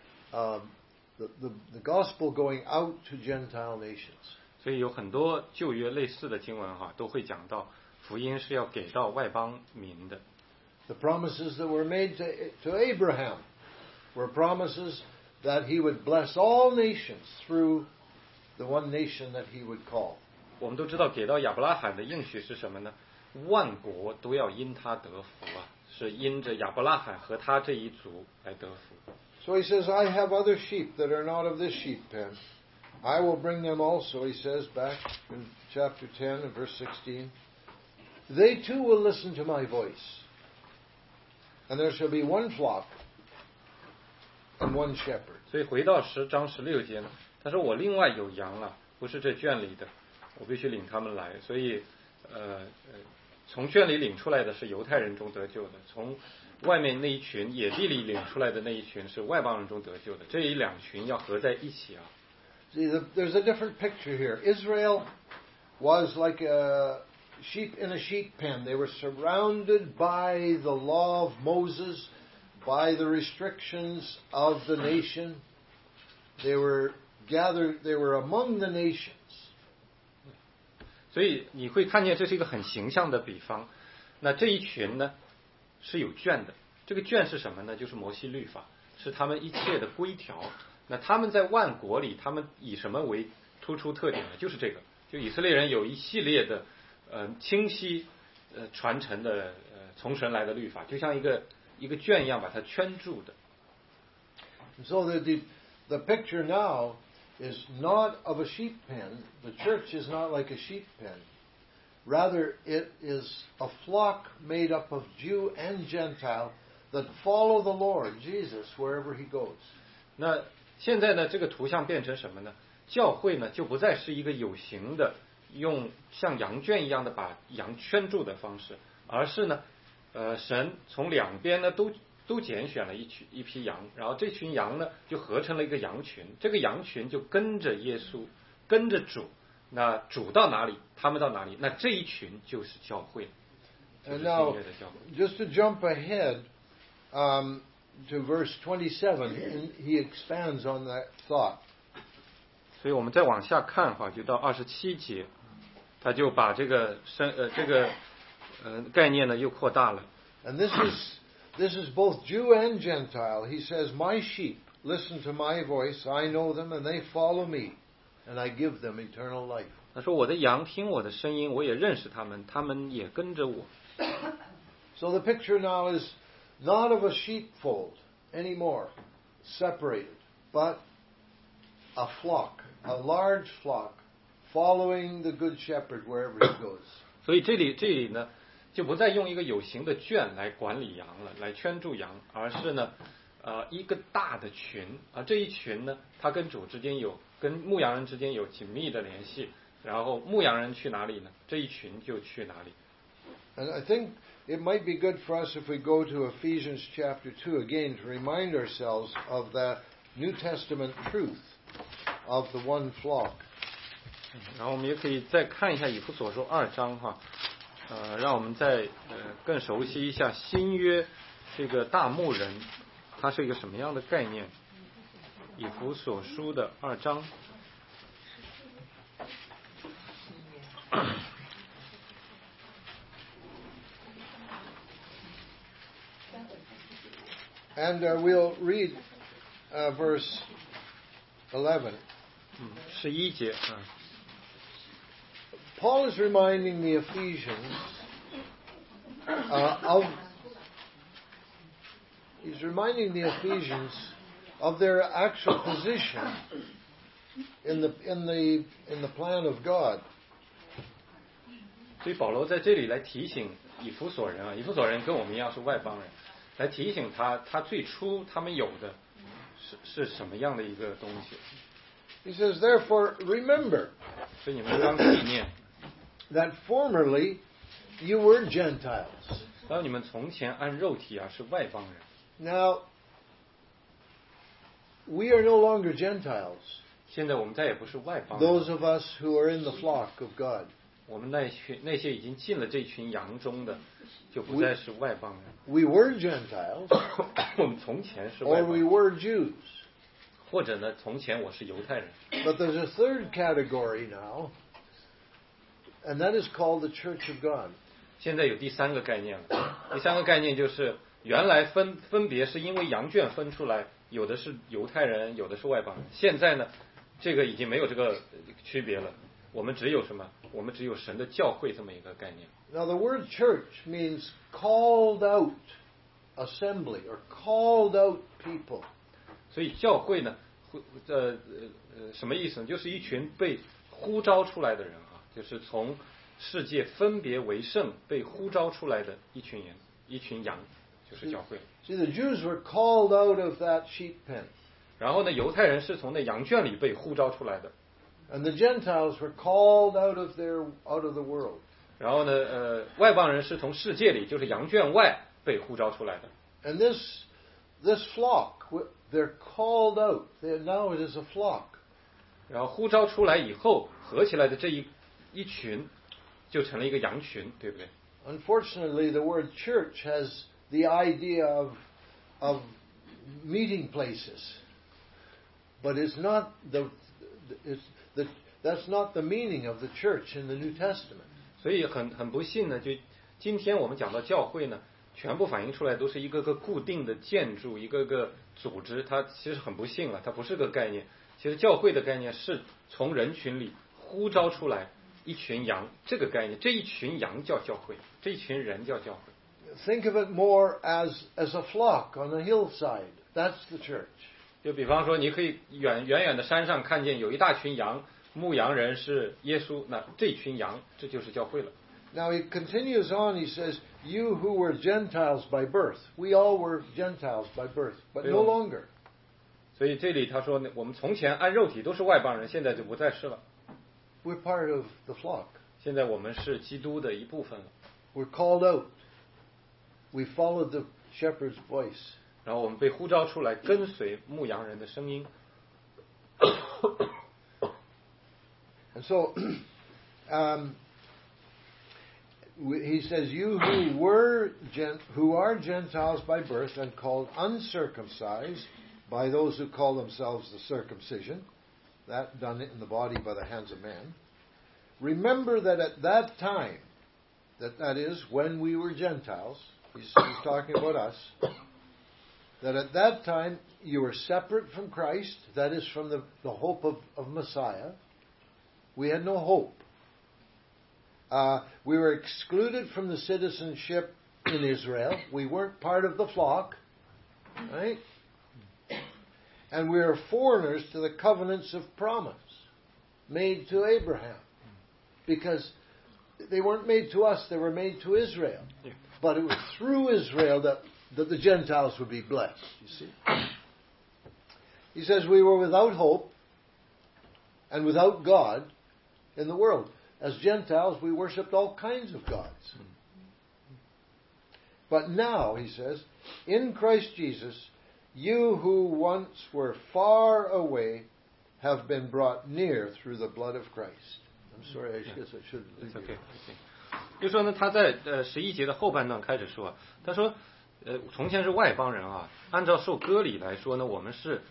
Speaker 1: the gospel going out to Gentile nations.
Speaker 2: 所以有很多旧约类似的经文哈，都会讲到福音是要给到外邦民的。
Speaker 1: The promises that were made to Abraham were promises that he would bless all nations through the one nation that he would call.
Speaker 2: 我们都知道给到亚伯拉罕的应许是什么呢？万国都要因他得福啊，是因着亚伯拉罕和他这一族来得福。
Speaker 1: So he says, I have other sheep that are not of this sheep pen. I will bring them also, he says, back in chapter 10 and verse 16. They too will listen to my voice. And there shall be one flock and one shepherd.
Speaker 2: 所以回到10章16节呢，他说我另外有羊了，不是这圈里的， 我必须领他们来。所以从圈里领出来的是犹太人中得救的，从外面那一群野地里领出来的那一群是外邦人中得救的，这一两群要合在一起啊。
Speaker 1: See, there's a different picture here. Israel was like a sheep in a sheep pen. They were surrounded by the law of Moses, by the restrictions of the nation. They were gathered, they were among the nations.
Speaker 2: 所以你会看见这是一个很形象的比方。那这一群呢是有卷的，这个卷是什么呢？就是摩西律法，是他们一切的规条。那他们在万国里，他们以什么为突出特点呢？就是这个，就以色列人有一系列的清晰传承的从神来的律法，就像一个卷一样把它圈住的。
Speaker 1: So the picture now is not of a sheep pen. The church is not like a sheep pen. Rather, it is a flock made up of Jew and Gentile that follow the Lord Jesus wherever he goes.
Speaker 2: 那现在呢，这个图像变成什么呢？教会呢就不再是一个有形的用像羊圈一样的把羊圈住的方式，而是呢神从两边呢都拣选了一批羊，然后这群羊呢就合成了一个羊群，这个羊群就跟着耶稣，跟着主，那主到哪里他们到哪里，那这一群就是教会，就是
Speaker 1: And now,
Speaker 2: 新约的教会。
Speaker 1: just to jump ahead to verse 27, he expands on that thought.
Speaker 2: 所以我们再往下看哈，就到27节，他就把这个概念呢又扩大了。
Speaker 1: And this is both Jew and Gentile. He says, "My sheep listen to my voice. I know them, and they follow me, and I give them eternal life."
Speaker 2: 他说：“我的羊听我的声音，我也认识他们，他们也跟着我。”
Speaker 1: So the picture now is not of a sheepfold anymore, separated, but a flock, a large flock, following the good shepherd wherever he goes.
Speaker 2: 所以这里呢，就不再用一个有形的圈来管理羊了，来圈住羊，而是呢，一个大的群啊，这一群呢，它跟主之间跟牧羊人之间有紧密的联系，然后牧羊人去哪里呢？这一群就去哪里。
Speaker 1: And I think it might be good for us if we go to Ephesians chapter 2 again to remind ourselves of that New Testament truth of the one flock.
Speaker 2: 然后我们也可以再看一下以弗所书2章哈，让我们再更熟悉一下新约这个大牧人，它是一个什么样的概念？以弗所书的2章。
Speaker 1: And we'll read verse 11.
Speaker 2: 11节。
Speaker 1: Paul is reminding the Ephesians he's reminding the Ephesians of their actual position in the plan of God.
Speaker 2: 所以保罗在这里来提醒以弗所人啊，以弗所人跟我们一样是外邦人，来提醒他最初他们有的是什么样的一个东西。
Speaker 1: He says, "Therefore, remember
Speaker 2: 所以你们当纪念
Speaker 1: that formerly you were Gentiles."
Speaker 2: 然后你们从前按肉体啊是外邦人。
Speaker 1: Now, we are no longer Gentiles,
Speaker 2: 现在我们再也不是外邦人，
Speaker 1: those of us who are in the flock of God.
Speaker 2: 我们那些已经进了这群羊中的，就不再是外邦人。
Speaker 1: We were Gentiles,
Speaker 2: 我们从前是外
Speaker 1: or
Speaker 2: 邦
Speaker 1: we
Speaker 2: 人，
Speaker 1: were Jews.
Speaker 2: 或者呢，从前我是犹太人。
Speaker 1: But there's a third category now, and that is called the Church of God.
Speaker 2: 现在有第三个概念了，第三个概念就是原来分别是因为羊圈分出来，有的是犹太人，有的是外邦人。现在呢，这个已经没有这个区别了，我们只有什么？我们只有神的教会这么一个概念。
Speaker 1: Now, the word church means called out assembly or called out people.
Speaker 2: 所以教会呢，什么意思呢？就是一群被呼召出来的人啊，就是从世界分别为圣被呼召出来的一群人，一群羊，就是教会。
Speaker 1: See, the Jews were called out of that sheep pen.
Speaker 2: 然后呢，犹太人是从那羊圈里被呼召出来的。
Speaker 1: And the Gentiles were called out of the world.
Speaker 2: 然后呢，外邦人是从世界里，就是羊圈外被呼召出来的。
Speaker 1: And this flock, they're called out. Now it is a flock.
Speaker 2: 然后呼召出来以后，合起来的这一群，就成了一个羊群，对不对？
Speaker 1: Unfortunately, the word church has the idea of meeting places, but that's not the meaning of the church in the New Testament.
Speaker 2: 所以很不幸呢，就今天我们讲到教会呢，全部反映出来都是一个个固定的建筑，一个个组织，它其实很不幸了，它不是个概念。其实教会的概念是从人群里呼召出来一群羊，这个概念，这一群羊叫教会，这一群人叫教会。
Speaker 1: Think of it more as a flock on a hillside. That's the church.
Speaker 2: 就比方说，你可以远远的山上看见有一大群羊，牧羊人是耶稣，那这群羊这就是教会了。
Speaker 1: Now he continues on. He says, "You who were Gentiles by birth, we all were Gentiles by birth, but no longer."
Speaker 2: 所以这里他说，我们从前按肉体都是外邦人，现在就不再是了。
Speaker 1: We're part of the flock.
Speaker 2: 现在我们是基督的一部分了。
Speaker 1: We're called out. We followed the shepherd's voice.
Speaker 2: 然后我们被呼召出来，跟随牧羊人的声音。
Speaker 1: And so, he says, "You who are Gentiles by birth and called uncircumcised by those who call themselves the circumcision, that done in the body by the hands of man, remember that at that time, that is when we were Gentiles, he's talking about us, that at that time you were separate from Christ, that is from the hope of Messiah. We had no hope. We were excluded from the citizenship in Israel. We weren't part of the flock, right? And we are foreigners to the covenants of promise made to Abraham. Because they weren't made to us, they were made to Israel. But it was through Israel that the Gentiles would be blessed, you see. He says we were without hope and without God in the world. As Gentiles, we worshipped all kinds of gods. But now, he says, in Christ Jesus, you who once were far away have been brought near through the blood of Christ. I'm sorry, I guess I should leave you.
Speaker 2: Okay. 就说呢，他在11节的后半段开始说，他说，从前是外邦人啊，按照受割礼来说呢，我们是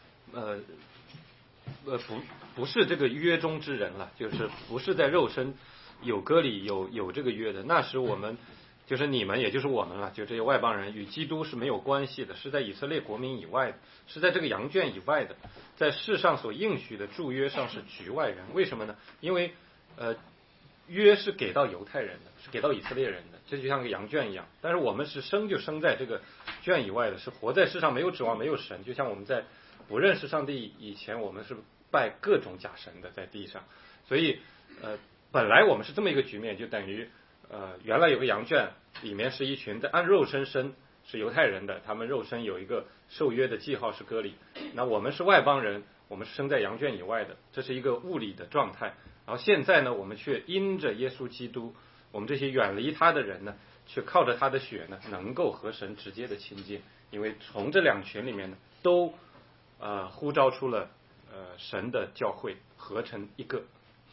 Speaker 2: 不是这个约中之人了，就是不是在肉身有割礼有这个约的。那时我们就是你们，也就是我们了，就这些外邦人与基督是没有关系的，是在以色列国民以外的，是在这个羊圈以外的，在世上所应许的祝约上是局外人。为什么呢？因为约是给到犹太人的，是给到以色列人的，这就像个羊圈一样。但是我们是生在这个圈以外的，是活在世上没有指望没有神，就像我们在不认识上帝以前，我们是拜各种假神的在地上。所以本来我们是这么一个局面，就等于原来有个羊圈，里面是一群在按肉身生是犹太人的，他们肉身有一个受约的记号是割礼。那我们是外邦人，我们是生在羊圈以外的，这是一个物理的状态。然后现在呢，我们却因着耶稣基督，我们这些远离他的人呢，却靠着他的血呢，能够和神直接的亲近。因为从这两群里面呢，都呼召出了神的教会，合成一个。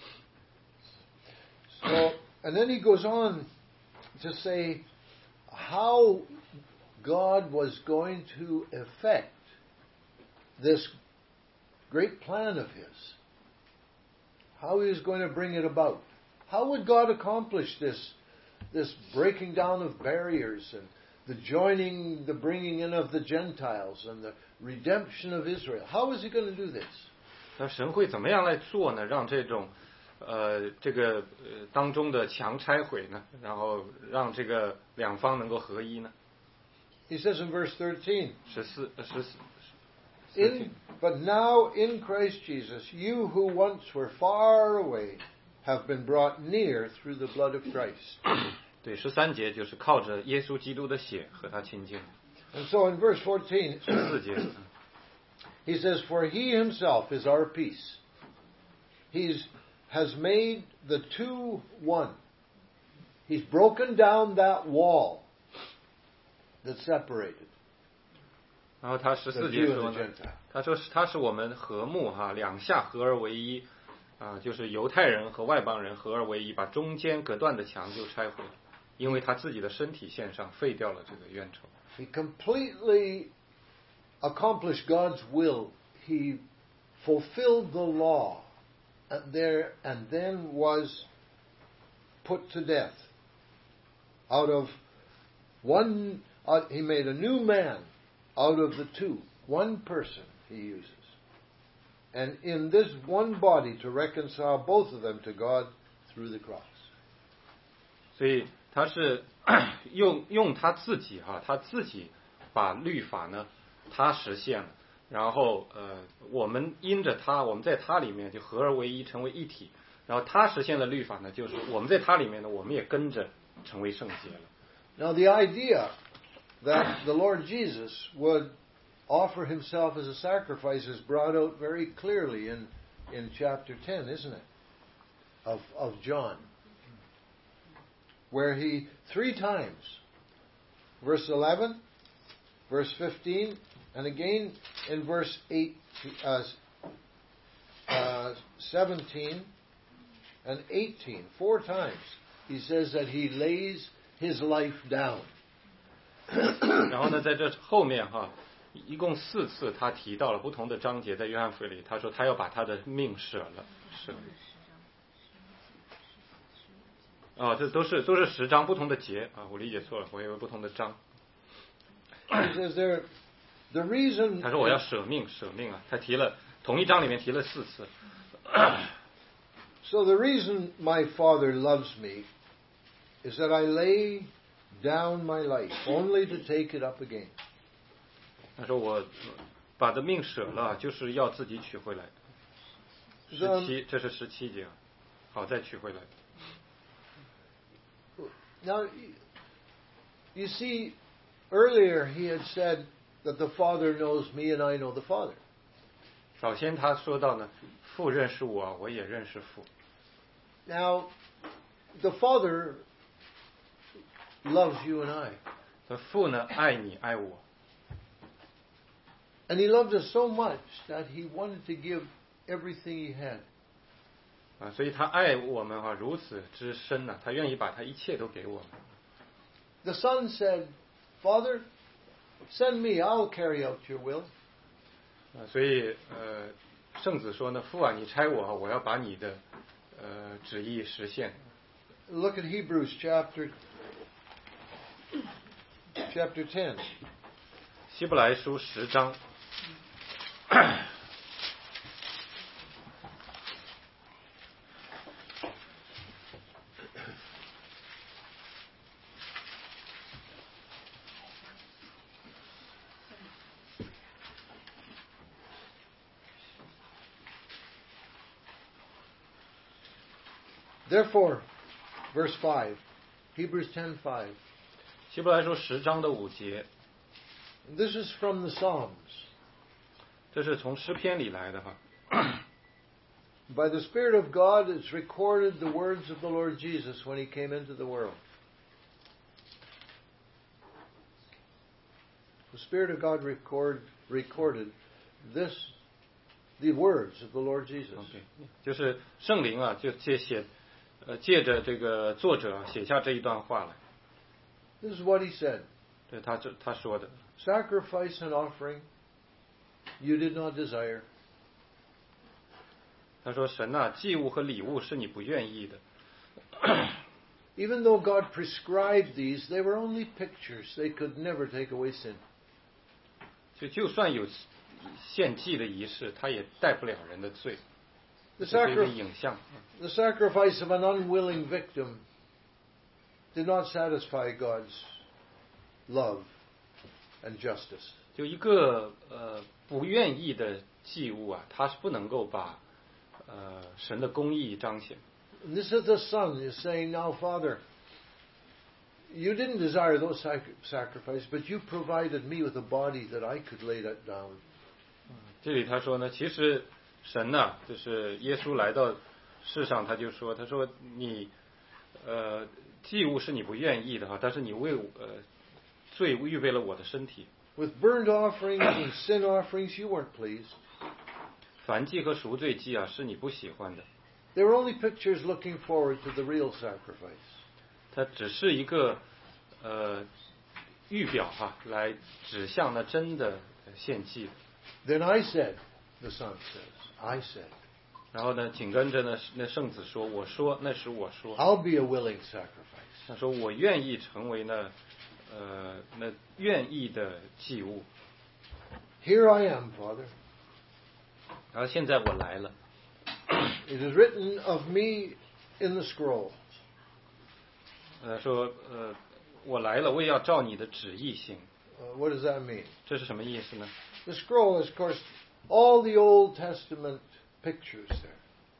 Speaker 1: So, and then he goes on to say how God was going to effect this great plan of his. How he was going to bring it about. How would God accomplish this breaking down of barriers and the bringing in of the Gentiles and the redemption of Israel? How is he going to do this?
Speaker 2: 那神会怎么样来做呢？让这种这个当中的墙拆毁呢？然后让这个两方能够合一呢？
Speaker 1: He says in verse 13.
Speaker 2: 14.
Speaker 1: But now in Christ Jesus, you who once were far away have been brought near through the blood of Christ.
Speaker 2: 对，13节就是靠着耶稣基督的血和他亲近。
Speaker 1: And so in verse 14,
Speaker 2: 14节
Speaker 1: he says, For he himself is our peace. has made the two one. He's broken down that wall that separated
Speaker 2: 然后他
Speaker 1: the
Speaker 2: 14 节
Speaker 1: Jew and
Speaker 2: 说
Speaker 1: the
Speaker 2: 呢，
Speaker 1: Gentile.
Speaker 2: 他说他是我们和睦两下合而为一就是犹太人和外邦人合而为一，把中间隔断的墙就拆毁了，因为他自己的身体献上，废掉了这个冤仇。
Speaker 1: He completely accomplished God's will. He fulfilled the law and then was put to death. Out of one, he made a new man out of the two. One person he uses. And in this one body to reconcile both of them to God through the cross.
Speaker 2: 所以他是用他自己他自己把律法呢他实现了，然后我们因着他，我们在他里面就合而为一，成为一体。然后他实现了律法呢，就是我们在他里面呢，我们也跟着成为圣洁了。
Speaker 1: Now the idea that the Lord Jesus would offer himself as a sacrifice is brought out very clearly in chapter 10, isn't it? Of John. Where he 3 times, verse 11, verse 15, and again in verse 17 and 18, 4 times, he says that he lays his life down.
Speaker 2: 然后呢，在这后面一共4次他提到了不同的章节，在约翰福音里，他说他要把他的命舍了。这都是10章不同的节我理解错了，我以为不同的章。
Speaker 1: He says there, the reason
Speaker 2: 他说我要舍命他提了同一章里面提了4次。
Speaker 1: So the reason my Father loves me is that I lay down my life only to take it up again.
Speaker 2: 他说我把这命舍了，就是要自己取回来。这是17节，好再取回来。
Speaker 1: Now, you see, earlier he had said that the Father knows me and I know the Father.
Speaker 2: 早先他说到呢，父认识我，我也认识父。
Speaker 1: Now, the Father loves you and I.
Speaker 2: 父呢，爱你爱我。
Speaker 1: And he loved us so much that he wanted to give everything he had.
Speaker 2: 所以他爱我们如此之深他愿意把他一切都给我们。
Speaker 1: The Son said, Father, send me, I'll carry out your will.
Speaker 2: 所以圣子说呢，父啊，你差我我要把你的旨意实现。
Speaker 1: Look at Hebrews chapter 10.
Speaker 2: 希伯来书10章。
Speaker 1: Therefore, verse 5, Hebrews 10:5.
Speaker 2: 希伯来书10章的5节。
Speaker 1: This is from the Psalms.
Speaker 2: 这是从诗篇里来的
Speaker 1: By the Spirit of God, it's recorded the words of the Lord Jesus when he came into the world. The Spirit of God recorded the words of the Lord Jesus.
Speaker 2: 就是圣灵就借着这个作者写下这一段话来。
Speaker 1: This is what he said.
Speaker 2: 对他说的。
Speaker 1: Sacrifice and offering you did not desire.
Speaker 2: 他说神祭物和礼物是你不愿意的。
Speaker 1: Even though God prescribed these, they were only pictures. They could never take away sin.
Speaker 2: 就算有献祭的仪式，它也带不了人的罪。
Speaker 1: The
Speaker 2: 这是一个影像。
Speaker 1: The sacrifice of an unwilling victim did not satisfy God's love and justice.
Speaker 2: 就一个不愿意的祭物它是不能够把神的公义彰显。
Speaker 1: And this is the Son is saying, now, Father, you didn't desire those sacrifices, but you provided me with a body that I could lay that down.
Speaker 2: 这里他说呢，其实神呢，就是耶稣来到世上，他说你祭物是你不愿意的哈，但是你为罪预备了我的身体。
Speaker 1: With burnt offerings and sin offerings, you weren't pleased.
Speaker 2: 燔祭和赎罪祭啊，是你不喜欢的。
Speaker 1: They were only pictures looking forward to the real sacrifice.
Speaker 2: 它只是一个预表哈，来指向那真的献祭。
Speaker 1: Then I said, the Son says, I said.
Speaker 2: 然后呢，紧跟着呢，那圣子说：“我说，那时我说。”
Speaker 1: I'll be a willing sacrifice.
Speaker 2: 他说：“我愿意成为那愿意的祭物。”
Speaker 1: Here I am, Father.
Speaker 2: 然后现在我来了。
Speaker 1: It is written of me in the scroll.
Speaker 2: 说我来了，我也要照你的旨意行。
Speaker 1: What does that mean?
Speaker 2: 这是什么意思呢？
Speaker 1: The scroll is, of course, all the Old Testament pictures there.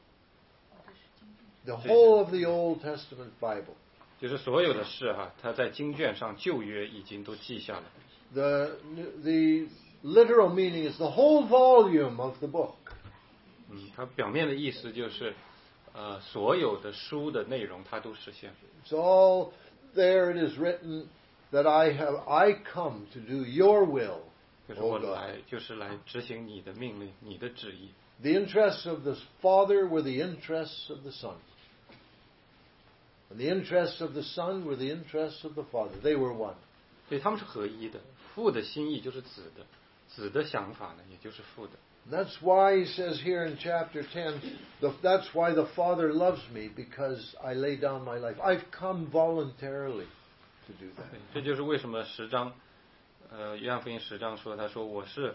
Speaker 1: The whole of the Old Testament Bible.
Speaker 2: 就是所有的事哈，它在经卷上旧约已经都记下了。
Speaker 1: The literal meaning is the whole volume of the book.
Speaker 2: 它表面的意思就是所有的书的内容它都实现。
Speaker 1: It's all there. It is written that I come to do your will.
Speaker 2: 就是我来，就是来执行你的命令，你的旨意。
Speaker 1: The interests of the Father were the interests of the Son. And the interests of the Son were the interests of the Father. They were one.
Speaker 2: 所以他们是合一的。父的心意就是子的，子的想法呢，也就是父的。
Speaker 1: That's why he says here in chapter 10, that's why the Father loves me, because I lay down my life. I've come voluntarily to do that.
Speaker 2: 这就是为什么10章，约翰福音10章说，他说我是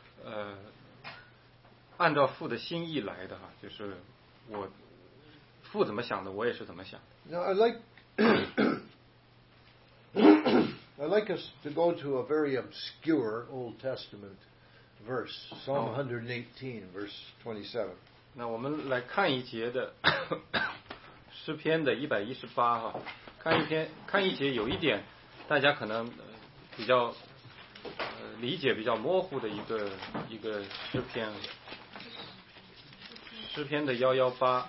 Speaker 2: 按照父的心意来的哈，就是我父怎么想的，我也是怎么想。
Speaker 1: Now I'd like us to go to a very obscure Old Testament verse, Psalm 118, verse 27.
Speaker 2: 那我们来看一节的诗篇的118哈，看一节有一点大家可能比较理解比较模糊的一个诗篇，诗篇的118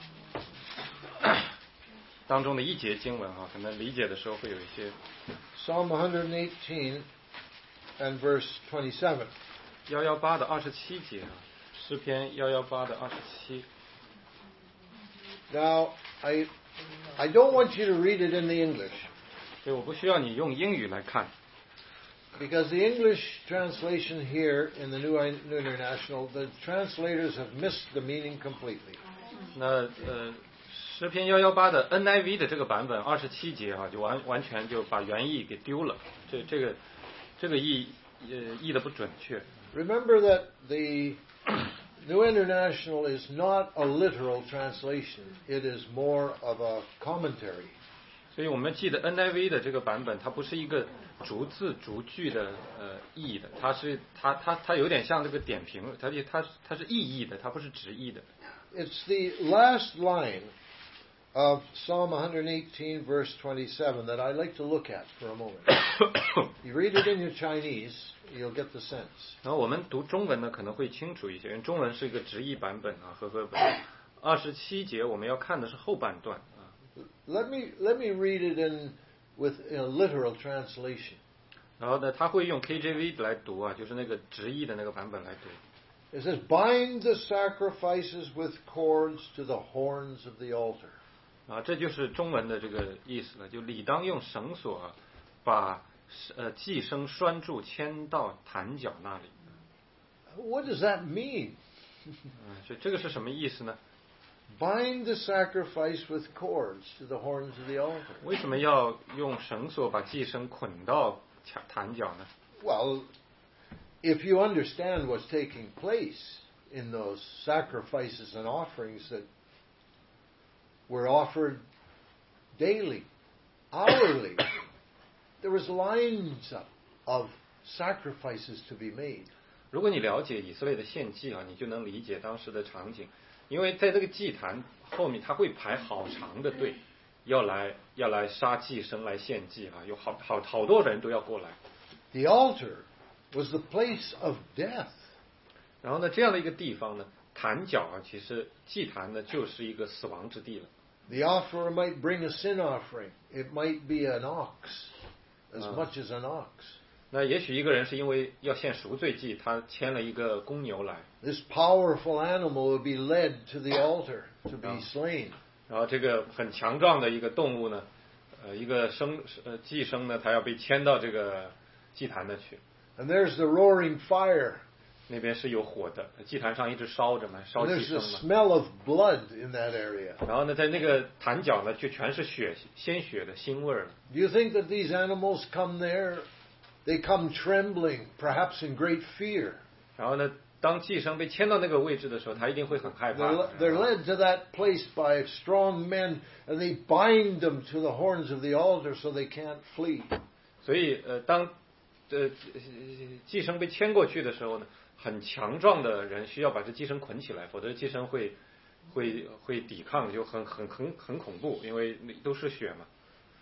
Speaker 2: 当中的一节经文哈，可能理解的时候会有一些。
Speaker 1: Psalm 118 and verse 27.
Speaker 2: 118的27节啊，诗篇118的27。
Speaker 1: Now, I don't want you to read it in the English.
Speaker 2: 所以我不需要你用英语来看。
Speaker 1: Because the English translation here in the New International, the translators have missed the meaning completely.
Speaker 2: 那诗篇118的 NIV 的这个版本27节啊，就完全就把原意给丢了，这个译的不准确。
Speaker 1: Remember that the New International is not a literal translation. It is more of a commentary.
Speaker 2: 所以我们记得 NIV 的这个版本，它不是一个逐字逐句的译的，它有点像这个点评，它是意译的，它不是直译的。
Speaker 1: It's the last line of Psalm 118, verse 27, that I'd like to look at for a moment. You read it in your Chinese, you'll get the sense.
Speaker 2: 然后我们读中文呢，可能会清楚一些，因为中文是一个直译版本啊，和合本。27节我们要看的是后半段啊。
Speaker 1: Let me read it in a literal translation.
Speaker 2: 然后呢，他会用 KJV 来读啊，就是那个直译的那个版本来读。
Speaker 1: It says, "Bind the sacrifices with cords to the horns of the altar."
Speaker 2: 啊，这就是中文的这个意思了，就理当用绳索把祭牲拴住，牵到坛角那里。
Speaker 1: What does that mean?
Speaker 2: 这个是什么意思呢？
Speaker 1: Bind the sacrifice with cords to the horns of the altar.
Speaker 2: 为什么要用绳索把祭牲捆到坛角呢？
Speaker 1: Well, if you understand what's taking place in those sacrifices and offerings that were offered daily, hourly, there was lines of sacrifices to be made.
Speaker 2: 如果你了解以色列的献祭啊，你就能理解当时的场景，因为在这个祭坛后面，他会排好长的队，要来杀祭牲来献祭啊，有好多人都要过来。
Speaker 1: The altar was the place of death.
Speaker 2: 然后呢，这样的一个地方呢， 坛角啊，其实祭坛呢就是一个死亡之地了。
Speaker 1: The offerer might bring a sin offering. It might be an ox, as much as an ox.
Speaker 2: 那也许一个人是因为要献赎罪祭，他牵了一个公牛来。
Speaker 1: This powerful animal would be led to the altar to be slain.
Speaker 2: 然后这个很强壮的一个动物呢，一个祭牲呢，它要被牵到这个祭坛的去。
Speaker 1: And there's the roaring fire.
Speaker 2: 那边是有火的，祭坛上一直烧着嘛，烧
Speaker 1: And
Speaker 2: 祭
Speaker 1: there's the
Speaker 2: 牲嘛。
Speaker 1: smell of blood in that area.
Speaker 2: 然后呢，在那个坛角呢，就全是鲜血的腥味儿。
Speaker 1: Do you think that these animals come there? They come trembling, perhaps in great fear.
Speaker 2: 然后呢，当祭牲被牵到那个位置的时候，他一定会很害怕。
Speaker 1: They're led to that place by strong men, and they bind them to the horns of the altar so they can't flee.
Speaker 2: 所以当祭牲被牵过去的时候呢，很强壮的人需要把这祭牲捆起来，否则祭牲会抵抗，就很恐怖，因为都是血嘛。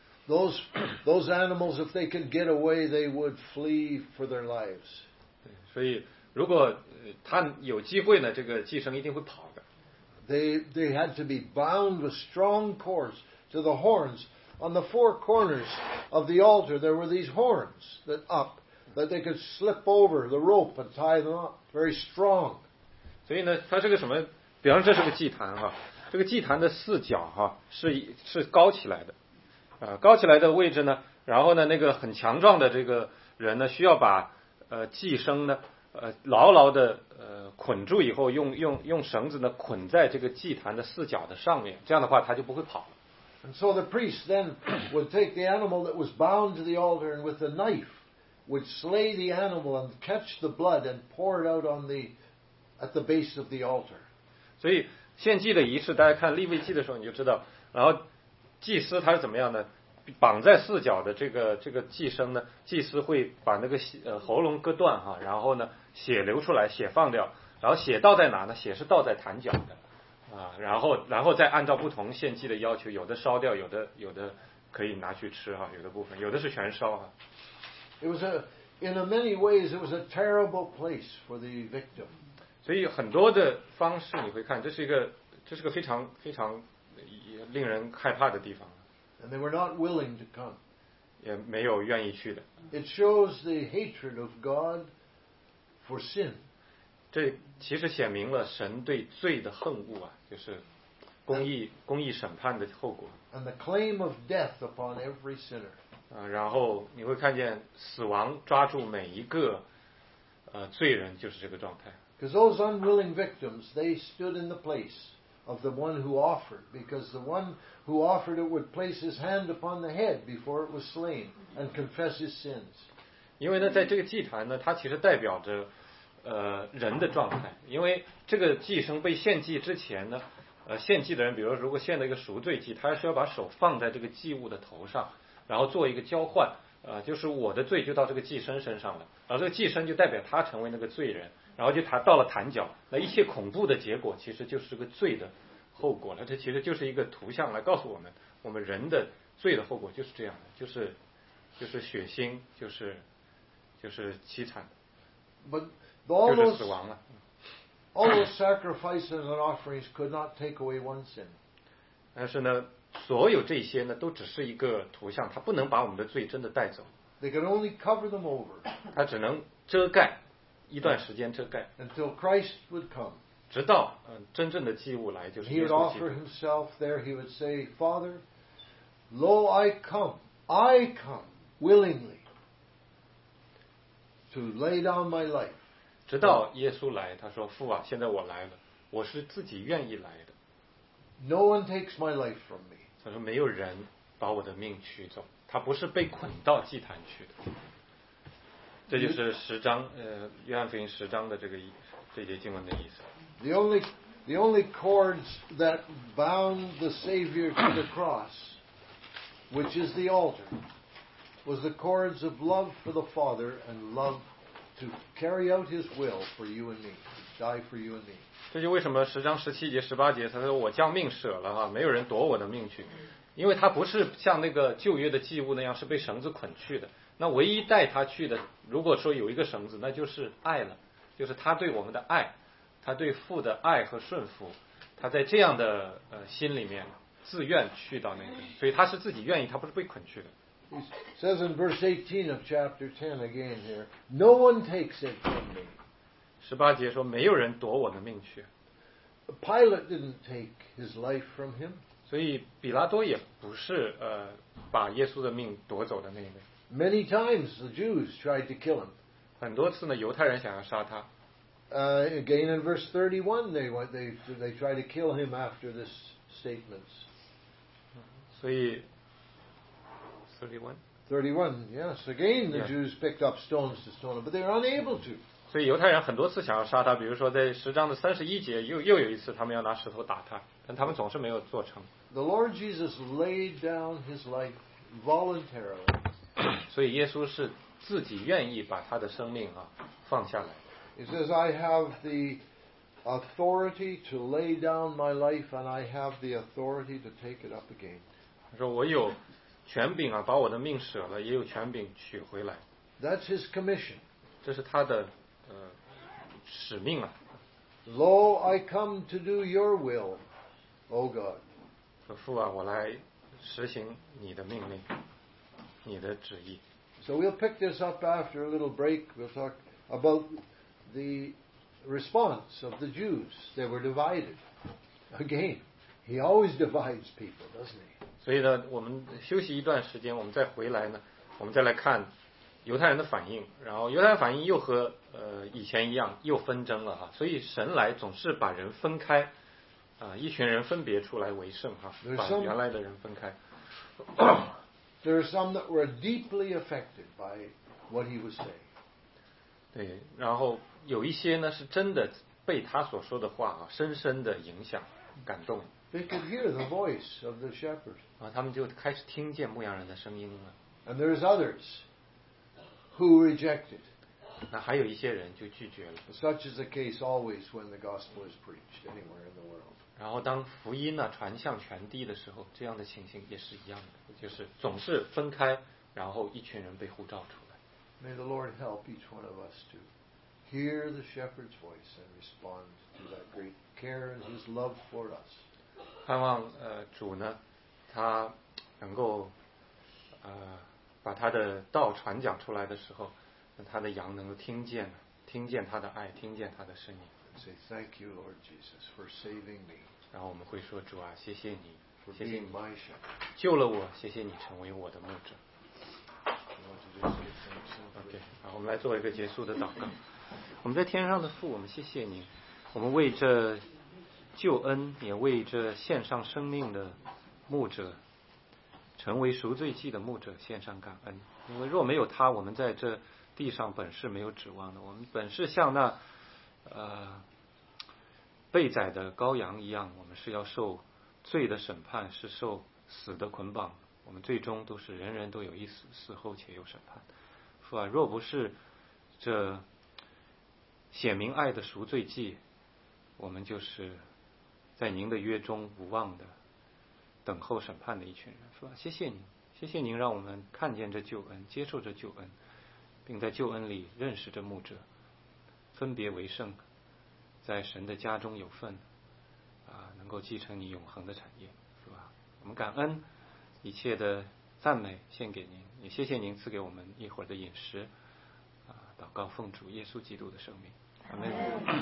Speaker 1: Those animals, if they could get away, they would flee for their lives.
Speaker 2: 所以如果他有机会呢，这个祭牲一定会跑的。
Speaker 1: They had to be bound with strong cords to the horns. On the four corners of the altar, there were these horns that they could slip over the rope and tie them up. Very strong.
Speaker 2: 所以呢，它这个什么？比方说这是个祭坛哈，这个祭坛的四角哈是高起来的。高起来的位置呢，然后呢，那个很强壮的这个人呢，需要把祭牲呢牢牢的捆住以后，用绳子呢捆在这个祭坛的四角的上面，这样的话他就不会跑了。
Speaker 1: And so the priest then would take the animal that was bound to the altar and with a knife would slay the animal and catch the blood and pour it out at the base of the altar.
Speaker 2: 所以献祭的仪式，大家看利未记的时候你就知道，然后祭司他是怎么样呢？绑在四角的这个祭牲呢，祭司会把那个喉咙割断哈，然后呢血流出来，血放掉，然后血倒在哪呢？血是倒在坛角的啊，然后再按照不同献祭的要求，有的烧掉，有的可以拿去吃哈，有的部分有的是全烧哈。
Speaker 1: In many ways, it was a terrible place for the victim.
Speaker 2: 所以很多的方式你会看，这是一个非常非常令人害怕的地方。
Speaker 1: And they were not willing to come.
Speaker 2: 也没有愿意去的。
Speaker 1: It shows the hatred of God for sin.
Speaker 2: 这其实显明了神对罪的恨恶啊，就是公义审判的后果。
Speaker 1: And the claim of death upon every sinner.
Speaker 2: 然后你会看见死亡抓住每一个罪人，就是这个状态。
Speaker 1: Because those unwilling victims, they stood in the place of the one who offered, because the one who offered it would place his hand upon the head before it was slain and confess his sins.
Speaker 2: 因为呢，在这个祭坛呢，它其实代表着人的状态。因为这个祭牲被献祭之前呢，献祭的人，比如说如果献了一个赎罪祭，他需要把手放在这个祭物的头上，然后做一个交换，就是我的罪就到这个祭牲身上了，然后这个祭牲就代表他成为那个罪人。然后就到了坛角，那一切恐怖的结果其实就是个罪的后果了。这其实就是一个图像来告诉我们，我们人的罪的后果就是这样的，就是血腥，就是凄惨，就是死亡了。
Speaker 1: All those sacrifices and offerings could not take away one sin.
Speaker 2: 但是呢，所有这些呢，都只是一个图像，它不能把我们的罪真的带走。
Speaker 1: They could only cover them over.
Speaker 2: 它只能遮盖。一段时间遮盖
Speaker 1: until Christ would come.
Speaker 2: 直到真正的祭物来，就是
Speaker 1: He would offer himself there. He would say, Father, lo, I come willingly to lay down my life.
Speaker 2: 直到耶稣来，他说：“父啊，现在我来了，我是自己愿意来的。”
Speaker 1: No one takes my life from me.
Speaker 2: 他说：“没有人把我的命取走，他不是被捆到祭坛去的。”这就是10章，约翰福音10章的这节经文的意思。
Speaker 1: The only cords that bound the Savior to the cross, which is the altar, was the cords of love for the Father and love to carry out His will for you and me, to die for you and me.
Speaker 2: 这就为什么10章17节、18节，他说我将命舍了哈，没有人夺我的命去，因为他不是像那个旧约的祭物那样是被绳子捆去的。那唯一带他去的，如果说有一个绳子，那就是爱了，就是他对我们的爱， 他对父的爱和顺服，他在这样的心里面自愿去到那个，所以他是自己愿意，他不是被捆去的。
Speaker 1: It says in verse 18 of chapter 10 again here, no one takes it from me.
Speaker 2: 18节说没有人夺我的命去，
Speaker 1: Pilate didn't take his life from him.
Speaker 2: 所以比拉多也不是把耶稣的命夺走的那个。
Speaker 1: Many times the Jews tried to kill him.
Speaker 2: 很多次呢，犹太人想要杀他。
Speaker 1: Again in verse 31, they try to kill him after this statement.
Speaker 2: 所以 31
Speaker 1: 31, yes. Again, the Jews picked up stones to stone him, but they were unable to.
Speaker 2: 所以犹太人很多次想要杀他，比如说在10章的31节，又有一次他们要拿石头打他，但他们总是没有做成。
Speaker 1: The Lord Jesus laid down his life voluntarily.
Speaker 2: 所以耶稣是自己愿意把他的生命放下来。
Speaker 1: He says, I have the authority to lay down my life, and I have the authority to take it up again.
Speaker 2: 他说我有权柄把我的命舍了，也有权柄取回来。
Speaker 1: That's his commission.
Speaker 2: 这是他的使命啊。
Speaker 1: Lo, I come to do your will, O God.
Speaker 2: 说父啊，我来实行你的命令，你的旨意。
Speaker 1: So we'll pick this up after a little break. We'll talk about the response of the Jews. They were divided. Again, he always divides people, doesn't he?
Speaker 2: 所以呢，我们休息一段时间，我们再回来呢，我们再来看犹太人的反应。然后犹太人反应又和以前一样，又纷争了哈。所以神来总是把人分开，一群人分别出来为圣哈，把原来的人分开。
Speaker 1: There are some that were deeply affected by what he was saying.
Speaker 2: 对，然后有一些呢是真的被他所说的话深深的影响、感动。
Speaker 1: They could hear the voice of the shepherd.
Speaker 2: 他们就开始听见牧羊人的声音了。
Speaker 1: And there's others who rejected.
Speaker 2: 那还有一些人就拒绝了。
Speaker 1: Such is the case always when the gospel is preached anywhere in the world.
Speaker 2: 然后当福音传向全地的时候，这样的情形也是一样的，就是总是分开，然后一群人被呼召出来。
Speaker 1: May the Lord help each one of us to hear the shepherd's voice and respond to that great care and his love for us.
Speaker 2: 盼望主呢，他能够把他的道传讲出来的时候，他的羊能够听见他的爱，听见他的声音。
Speaker 1: Say thank you, Lord Jesus, for saving me.
Speaker 2: 然后我们会说主啊，谢谢你，
Speaker 1: For
Speaker 2: 谢谢
Speaker 1: being
Speaker 2: 你
Speaker 1: my shepherd.
Speaker 2: 救了我，谢谢你成为我的牧者。
Speaker 1: I want to just give thanks and
Speaker 2: OK， 好，我们来做一个结束的祷告。我们在天上的父，我们谢谢你，我们为这救恩，也为这献上生命的牧者，成为赎罪祭的牧者献上感恩。因为若没有他，我们在这地上本是没有指望的。我们本是像那被宰的羔羊一样，我们是要受罪的审判，是受死的捆绑。我们最终都是人人都有一死，死后且有审判。父啊，若不是这显明爱的赎罪祭，我们就是在您的约中无望的等候审判的一群人。父啊，谢谢您，谢谢您让我们看见这救恩，接受这救恩，并在救恩里认识这牧者，分别为圣，在神的家中有份能够继承你永恒的产业，是吧？我们感恩一切的赞美献给您，也谢谢您赐给我们一会儿的饮食祷告奉主耶稣基督的圣名，阿们。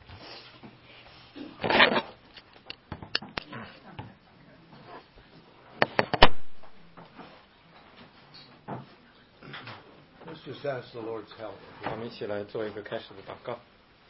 Speaker 1: Let's just ask the Lord's help.
Speaker 2: 我们一起来做一个开始的祷告。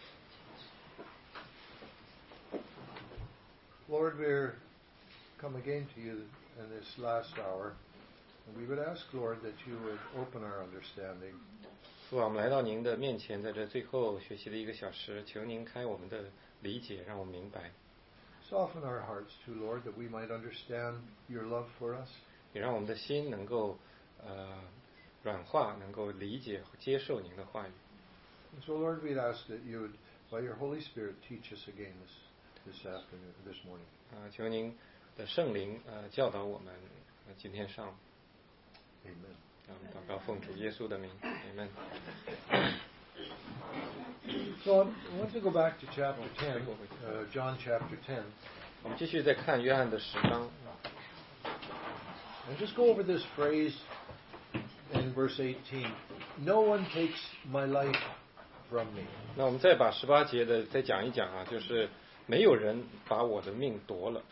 Speaker 1: Lord, we're come again to you in this last hour, and we would ask, Lord, that you would open our understanding.
Speaker 2: 父啊，我们来到您的面前，在这最后学习的1个小时，求您开我们的理解，让我们明白。
Speaker 1: Soften our hearts too, Lord, that we might understand your love for us.
Speaker 2: 也让我们的心能够软化，能够理解和接受您的话语。
Speaker 1: And so, Lord, we'd ask that you would, by your Holy Spirit, teach us again this afternoon, this morning.
Speaker 2: 求您的圣灵教导我们今天上午。
Speaker 1: Amen.
Speaker 2: 祷告奉主耶稣的名，阿们。
Speaker 1: So I want to go back to chapter 10, John chapter 10,
Speaker 2: 我们继续再看约翰的10章，
Speaker 1: and just go over this phrase in verse 18. No one takes my life from me.
Speaker 2: 那我们再把18节的再讲一讲啊，就是没有人把我的命夺了。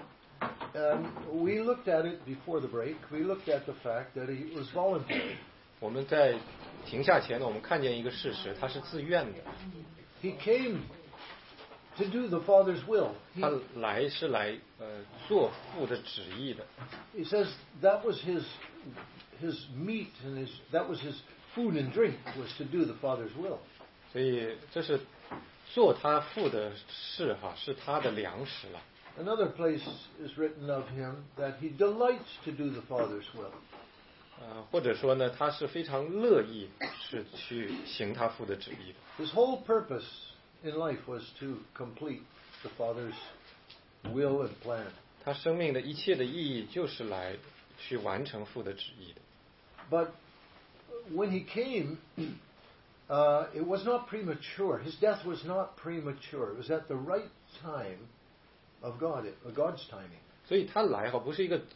Speaker 1: We looked at it before the break. We looked at the fact that it was voluntary.
Speaker 2: 我们在停下前呢，我们看见一个事实，他是自愿的，
Speaker 1: He came to do the Father's will.
Speaker 2: 他来是来做父的旨意的。
Speaker 1: He says that was his meat and that was his food and drink was to do the Father's will.
Speaker 2: 所以这是做他父的事哈，是他的粮食了。
Speaker 1: Another place is written of him that he delights to do the Father's will.
Speaker 2: 或者说呢，他是非常乐意是去行他父的旨意的。
Speaker 1: His whole purpose in life was to complete the Father's will and plan.
Speaker 2: 他生命的一切的意义就是来去完成父的旨意的。
Speaker 1: But when he came, it was not premature. His death was not premature. It was at the right time of God's timing.
Speaker 2: 所以他来哈不是一个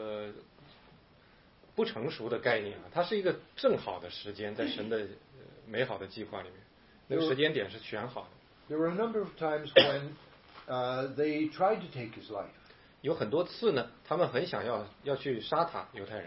Speaker 2: 不成熟的概念啊，它是一个正好的时间，在神的美好的计划里面，那个时间点是选好的。
Speaker 1: There were a number of times when they tried to take his life.
Speaker 2: 有很多次呢，他们很想要去杀他，犹太人。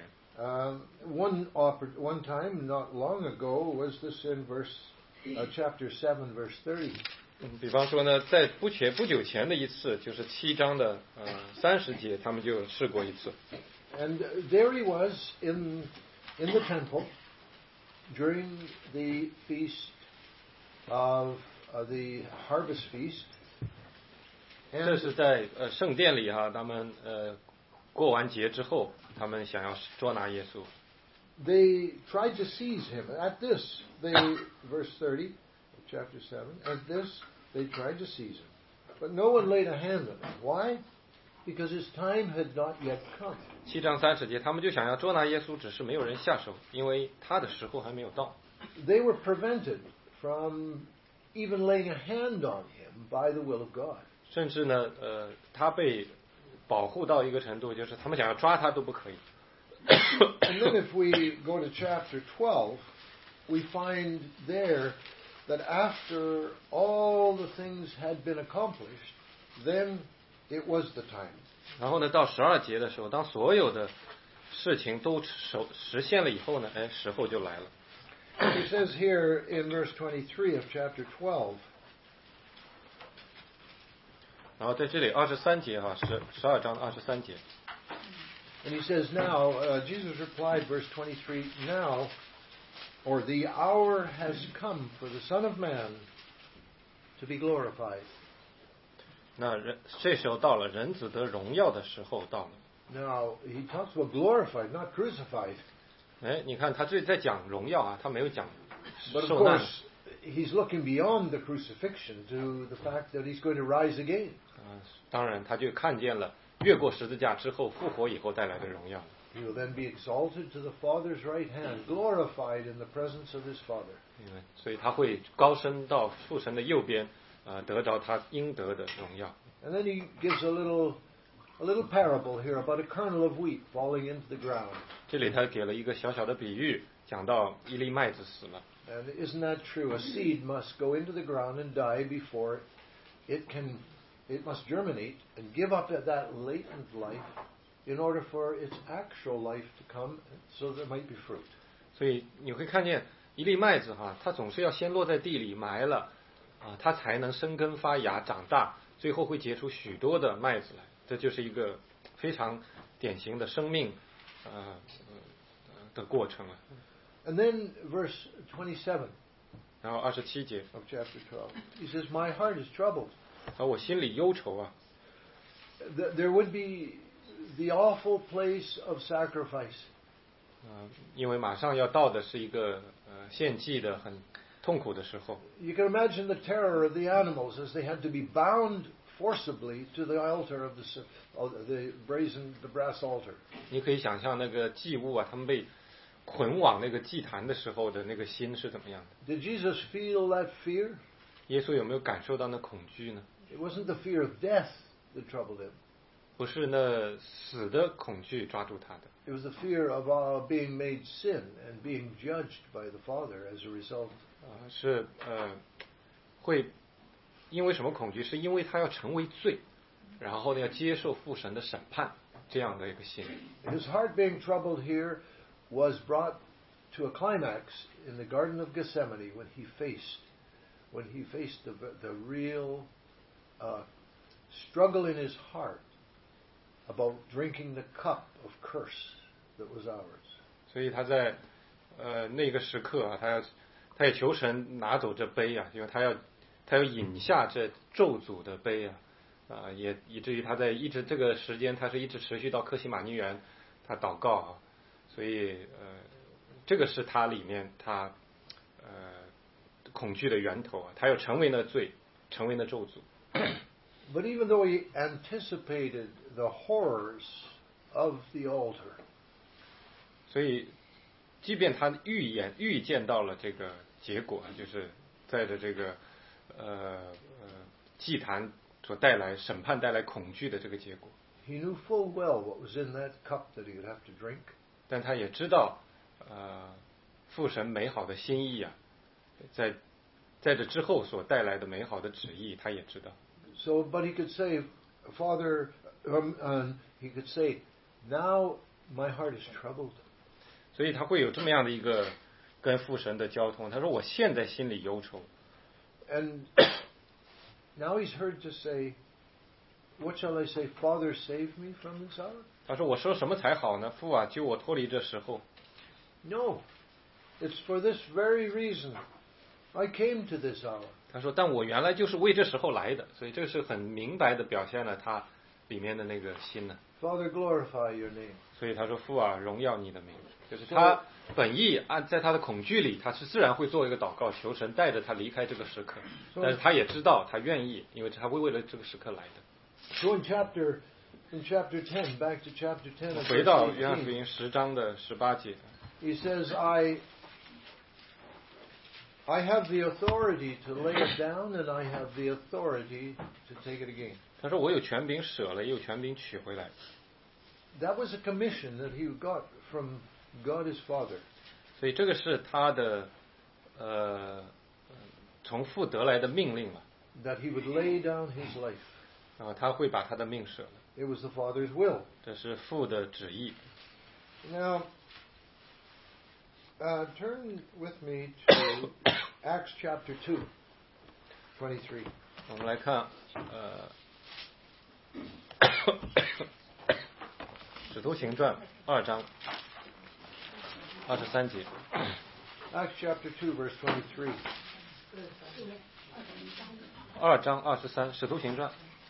Speaker 1: One time not long ago was this in chapter 7, verse 30.
Speaker 2: 比方说呢，在不久前的一次，就是7章的30节，他们就试过一次。
Speaker 1: And there he was in the temple during the feast of the harvest feast.
Speaker 2: 这是在圣殿里哈，他们过完节之后，他们想要捉拿耶稣。
Speaker 1: They tried to seize him. At this, verse 30, chapter 7. At this, they tried to seize him, but no one laid a hand on him. Why? Because his time had not yet come.
Speaker 2: 7章30节，他们就想要捉拿耶稣，只是没有人下手，因为他的时候还没有到。
Speaker 1: They were prevented from even laying a hand on him by the will of God.
Speaker 2: 甚至呢，他被保护到一个程度，就是他们想要抓他都不可以。
Speaker 1: And then if we go to chapter 12, we find there that after all the things had been accomplished, then it was the time.
Speaker 2: 然后呢，到12节的时候，当所有的事情都实现了以后呢，时候就来了。
Speaker 1: He says here in verse 23 of chapter 12,
Speaker 2: 然后在这里23节哈，12章23节。
Speaker 1: and he says now, Jesus replied, verse 23, now, or the hour has come for the Son of Man to be glorified.
Speaker 2: 那这时候到了，人子得荣耀的时候到了。
Speaker 1: Now, he talks about glorified, not crucified.
Speaker 2: 你看他这里在讲荣耀啊，他没有讲
Speaker 1: But of
Speaker 2: 受难。
Speaker 1: course, he's looking beyond the crucifixion to the fact that he's going to rise again.
Speaker 2: 当然他就看见了越过十字架之后复活以后带来的荣耀。
Speaker 1: He will then be exalted to the Father's right hand, glorified in the presence of his Father.
Speaker 2: 所以他会高升到父神的右边，得着他应得的荣耀。
Speaker 1: And then he gives a little parable here about a kernel of wheat falling into the ground.
Speaker 2: 这里他给了一个小小的比喻，讲到一粒麦子死了。
Speaker 1: And isn't that true? A seed must go into the ground and die before it must germinate and give up that latent life in order for its actual life to come so there might be fruit.
Speaker 2: 所以你会看见一粒麦子哈，它总是要先落在地里埋了，它才能生根发芽长大，最后会结出许多的麦子来。这就是一个非常典型的生命的过程了。
Speaker 1: And then verse 27
Speaker 2: 然后27节
Speaker 1: of chapter 12, he says, "My heart is troubled."
Speaker 2: 我心里忧愁啊。
Speaker 1: There would be the awful place of sacrifice.
Speaker 2: 因为马上要到的是一个献祭的很痛苦的时候。
Speaker 1: You can imagine the terror of the animals as they had to be bound forcibly to the altar of the brass altar.
Speaker 2: 你可以想象那个祭物啊，他们被捆往那个祭坛的时候的那个心是怎么样的？
Speaker 1: Did Jesus feel that fear?
Speaker 2: 耶稣有没有感受到那恐惧呢？
Speaker 1: It wasn't the fear of death that troubled him.
Speaker 2: 不是那死的恐惧抓住他的，
Speaker 1: It was the fear of being made sin and being judged by the Father as a result.
Speaker 2: 是会因为什么恐惧？是因为他要成为罪，然后呢要接受父神的审判，这样的一个心。
Speaker 1: His heart being troubled here was brought to a climax in the Garden of Gethsemane when he faced the real struggle in his heart about drinking the cup of curse that was ours.
Speaker 2: 所以他在那个时刻啊，他也求神拿走这杯啊，因为他要饮下这咒诅的杯啊，也以至于他在一直这个时间，他是一直持续到客西马尼园，他祷告啊，所以这个是他里面他恐惧的源头啊，他要成为那罪，成为那咒诅。
Speaker 1: But even though he anticipated the horrors of the altar,
Speaker 2: 所以，即便他预见到了这个结果，就是在这个祭坛所带来审判带来恐惧的这个结果，
Speaker 1: he knew full well what was in that cup that he would have to drink.
Speaker 2: 但他也知道父神美好的心意啊，在这之后所带来的美好的旨意，他也知道。
Speaker 1: So, but he could say, Father, he could say, now my heart is troubled.
Speaker 2: 所以他会有这么样的一个跟父神的交通。他说：“我现在心里忧愁。”
Speaker 1: And now he's heard to say, what shall I say? Father, save me from this hour?
Speaker 2: 他说：“我说什么才好呢？父啊，救我脱离这时候。”
Speaker 1: No, it's for this very reason I came to this hour.
Speaker 2: 他说：“但我原来就是为这时候来的。”所以这是很明白的表现了他里面的那个心呢。
Speaker 1: Father, glorify your name.
Speaker 2: 所以他说：“父啊，荣耀你的名。”就是他本意在他的恐惧里，他是自然会做一个祷告，求神带着他离开这个时刻。但是他也知道，他愿意，因为他会为了这个时刻来的。
Speaker 1: So in chapter 10, back to chapter 10.
Speaker 2: 回到约翰福音10章的18节。
Speaker 1: He says, I have the authority to lay it down, and I have the authority to take it again.
Speaker 2: 他说：“我有权柄舍了，也有权柄取回来。”
Speaker 1: That was a commission that he got from God his Father.
Speaker 2: 所以这个是他的从父得来的命令嘛。
Speaker 1: That he would lay down his life.
Speaker 2: 他会把他的命舍了。
Speaker 1: It was the Father's will.
Speaker 2: 这是父的旨意。
Speaker 1: Now, turn with me to Acts chapter 2, 23.
Speaker 2: 我们来看使徒行传2章23节。
Speaker 1: Acts chapter 2, verse 23.
Speaker 2: 2章23，使徒行传。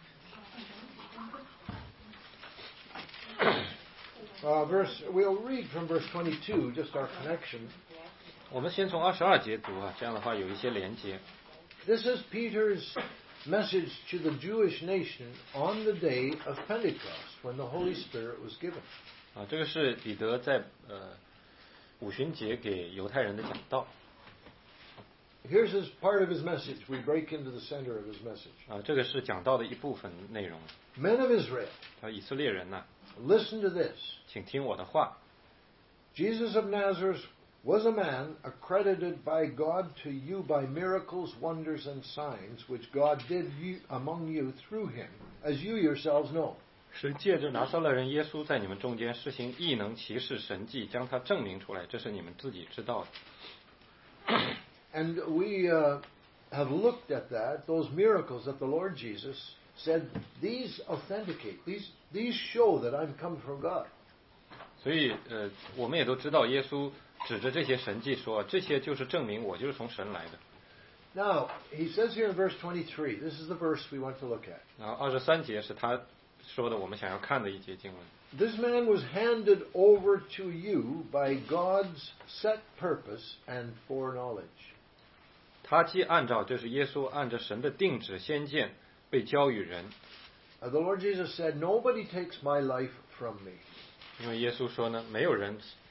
Speaker 1: We'll read from verse 22, just our connection.
Speaker 2: 我们先从22节读啊，这样的话有一些连接。
Speaker 1: This is Peter's message to the Jewish nation on the day of Pentecost, when the Holy Spirit was given.
Speaker 2: 这个是彼得在五旬节给犹太人的讲道。
Speaker 1: Here's part of his message. We break into the center of his message.
Speaker 2: 这个是讲道的一部分内容。
Speaker 1: Men of Israel,
Speaker 2: 以色列人呐
Speaker 1: listen to this.
Speaker 2: 请听我的话。
Speaker 1: Jesus of Nazareth was a man accredited by God to you by miracles, wonders, and signs, which God did among you through him, as you yourselves know.
Speaker 2: 是借着拿撒勒人耶稣在你们中间施行异能奇事神迹，将他证明出来，这是你们自己知道的。
Speaker 1: And we have looked at that, those miracles that the Lord Jesus said, these authenticate, these show that I'm come from God.
Speaker 2: 所以我们也都知道，耶稣指着这些神迹说，这些就是证明我就是从神来的。
Speaker 1: Now, he says here in verse 23, this is the verse we want to look at.
Speaker 2: 然后23节是他说的我们想要看的一节经文。
Speaker 1: This man was handed over to you by God's set purpose and foreknowledge.
Speaker 2: 他既按照，这是耶稣按着神的定旨先见被交与人。
Speaker 1: The Lord Jesus said, nobody takes my life from me.
Speaker 2: 因为耶稣说呢，没有人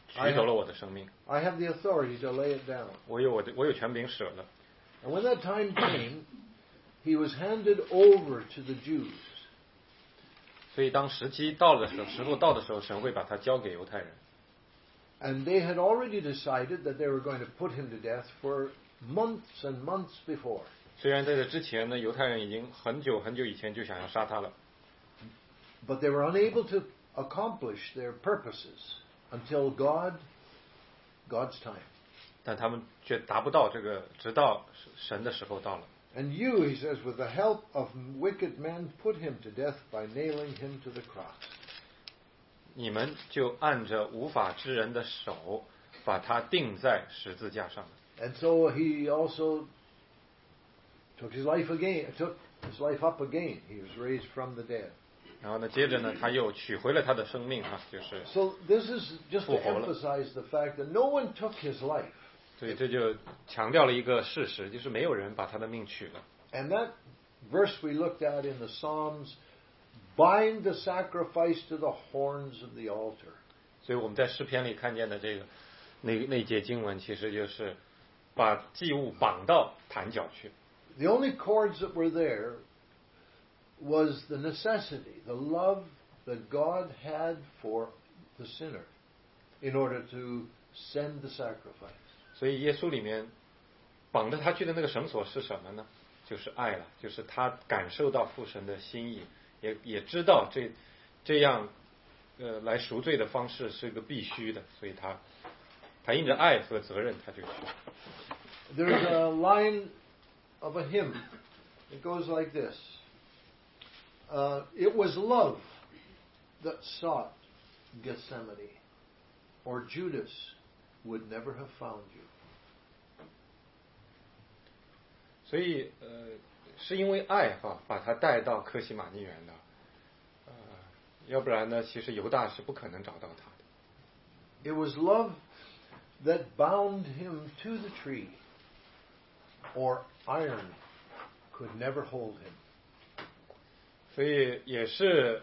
Speaker 2: 取走了我的生命。
Speaker 1: I have the authority to lay it down.
Speaker 2: 我有权柄舍了。
Speaker 1: And when that time came, he was handed over to the Jews.
Speaker 2: 所以当时候到的时候，神会把他交给犹太人。
Speaker 1: And they had already decided that they were going to put him to death for months and months before.
Speaker 2: 虽然在这之前呢，犹太人已经很久以前就想要杀他了，
Speaker 1: But they were unable to accomplish their purposes until God's time.
Speaker 2: 但他们却达不到这个，直到神的时候到了。
Speaker 1: And you, he says, with the help of wicked men, put him to death by nailing him to the cross.
Speaker 2: 你们就按着无法之人的手，把他钉在十字架上。
Speaker 1: And so he also took his life up again. He was raised from the dead.
Speaker 2: 然后呢，接着呢，他又取回了他的生命啊，就是。
Speaker 1: So this is just to emphasize the fact that no one took his life.
Speaker 2: 所以这就强调了一个事实，就是没有人把他的命取了。
Speaker 1: And that verse we looked at in the Psalms, bind the sacrifice to the horns of the altar.
Speaker 2: 所以我们在诗篇里看见的这个那节经文，其实就是把祭物绑到坛角去。
Speaker 1: The only cords that were there was the necessity, the love that God had for the sinner in order to send the sacrifice.
Speaker 2: 所以耶稣里面绑着他去的那个绳索是什么呢？就是爱了，就是他感受到父神的心意，也知道这样来赎罪的方式是个必须的，所以他因着爱和责任他就去。
Speaker 1: There's a line of a hymn. It goes like this. It was love that sought Gethsemane, or Judas would never have found you.
Speaker 2: 所以是因为爱把他带到客西马尼园的，要不然呢，其实犹大是不可能找到他的。
Speaker 1: It was love that bound him to the tree, or iron could never hold him.
Speaker 2: 所以也是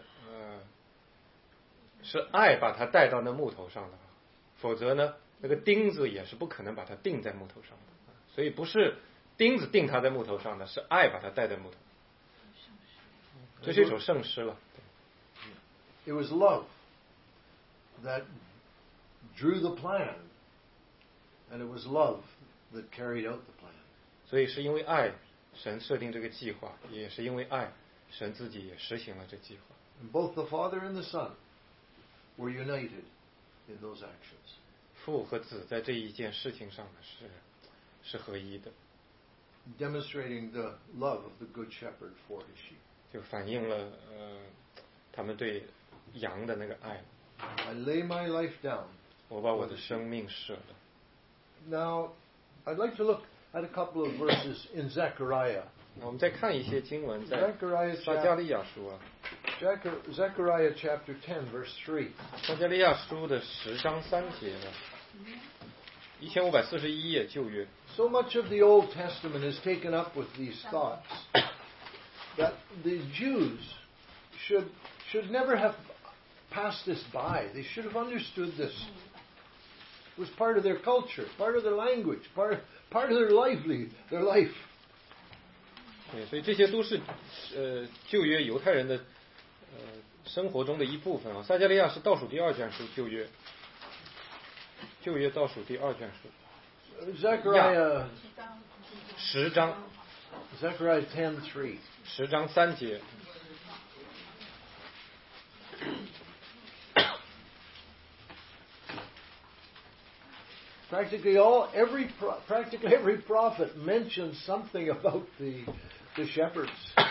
Speaker 2: 是爱把他带到那木头上的，否则呢，那个钉子也是不可能把他钉在木头上的。所以不是钉子钉他在木头上的，是爱把他带在木头。这是一首圣诗了。
Speaker 1: It was love that drew the plan, and it was love that carried out the plan.
Speaker 2: 所以是因为爱，神设定这个计划，也是因为爱，神自己也实行了这计划。
Speaker 1: And both the Father and the Son were united in those actions.
Speaker 2: 父和子在这一件事情上呢是合一的，
Speaker 1: Demonstrating the love of the Good Shepherd for his sheep.
Speaker 2: 就反映了他们对羊的那个爱。
Speaker 1: I lay my life down.
Speaker 2: 我把我的生命舍了。
Speaker 1: Now, I'd like to look at a couple of verses in Zechariah.
Speaker 2: 我们再看一些经文，在
Speaker 1: Zechariah
Speaker 2: 撒迦利亚书啊，
Speaker 1: Zechariah chapter 10, verse 3.
Speaker 2: 撒迦利亚书的10章3节呢，1541页旧约。
Speaker 1: So much of the Old Testament is taken up with these thoughts that the Jews should never have passed this by. They should have understood this. It was part of their culture, part of their language, part of their life.
Speaker 2: 对，所以这些都是旧约犹太人的生活中的一部分啊。撒迦利亚是倒数第2卷书，旧约倒数第2卷书。
Speaker 1: Zechariah
Speaker 2: 10章
Speaker 1: Zechariah 10:3.
Speaker 2: 10章3节。
Speaker 1: Practically every prophet mentions something about the shepherds.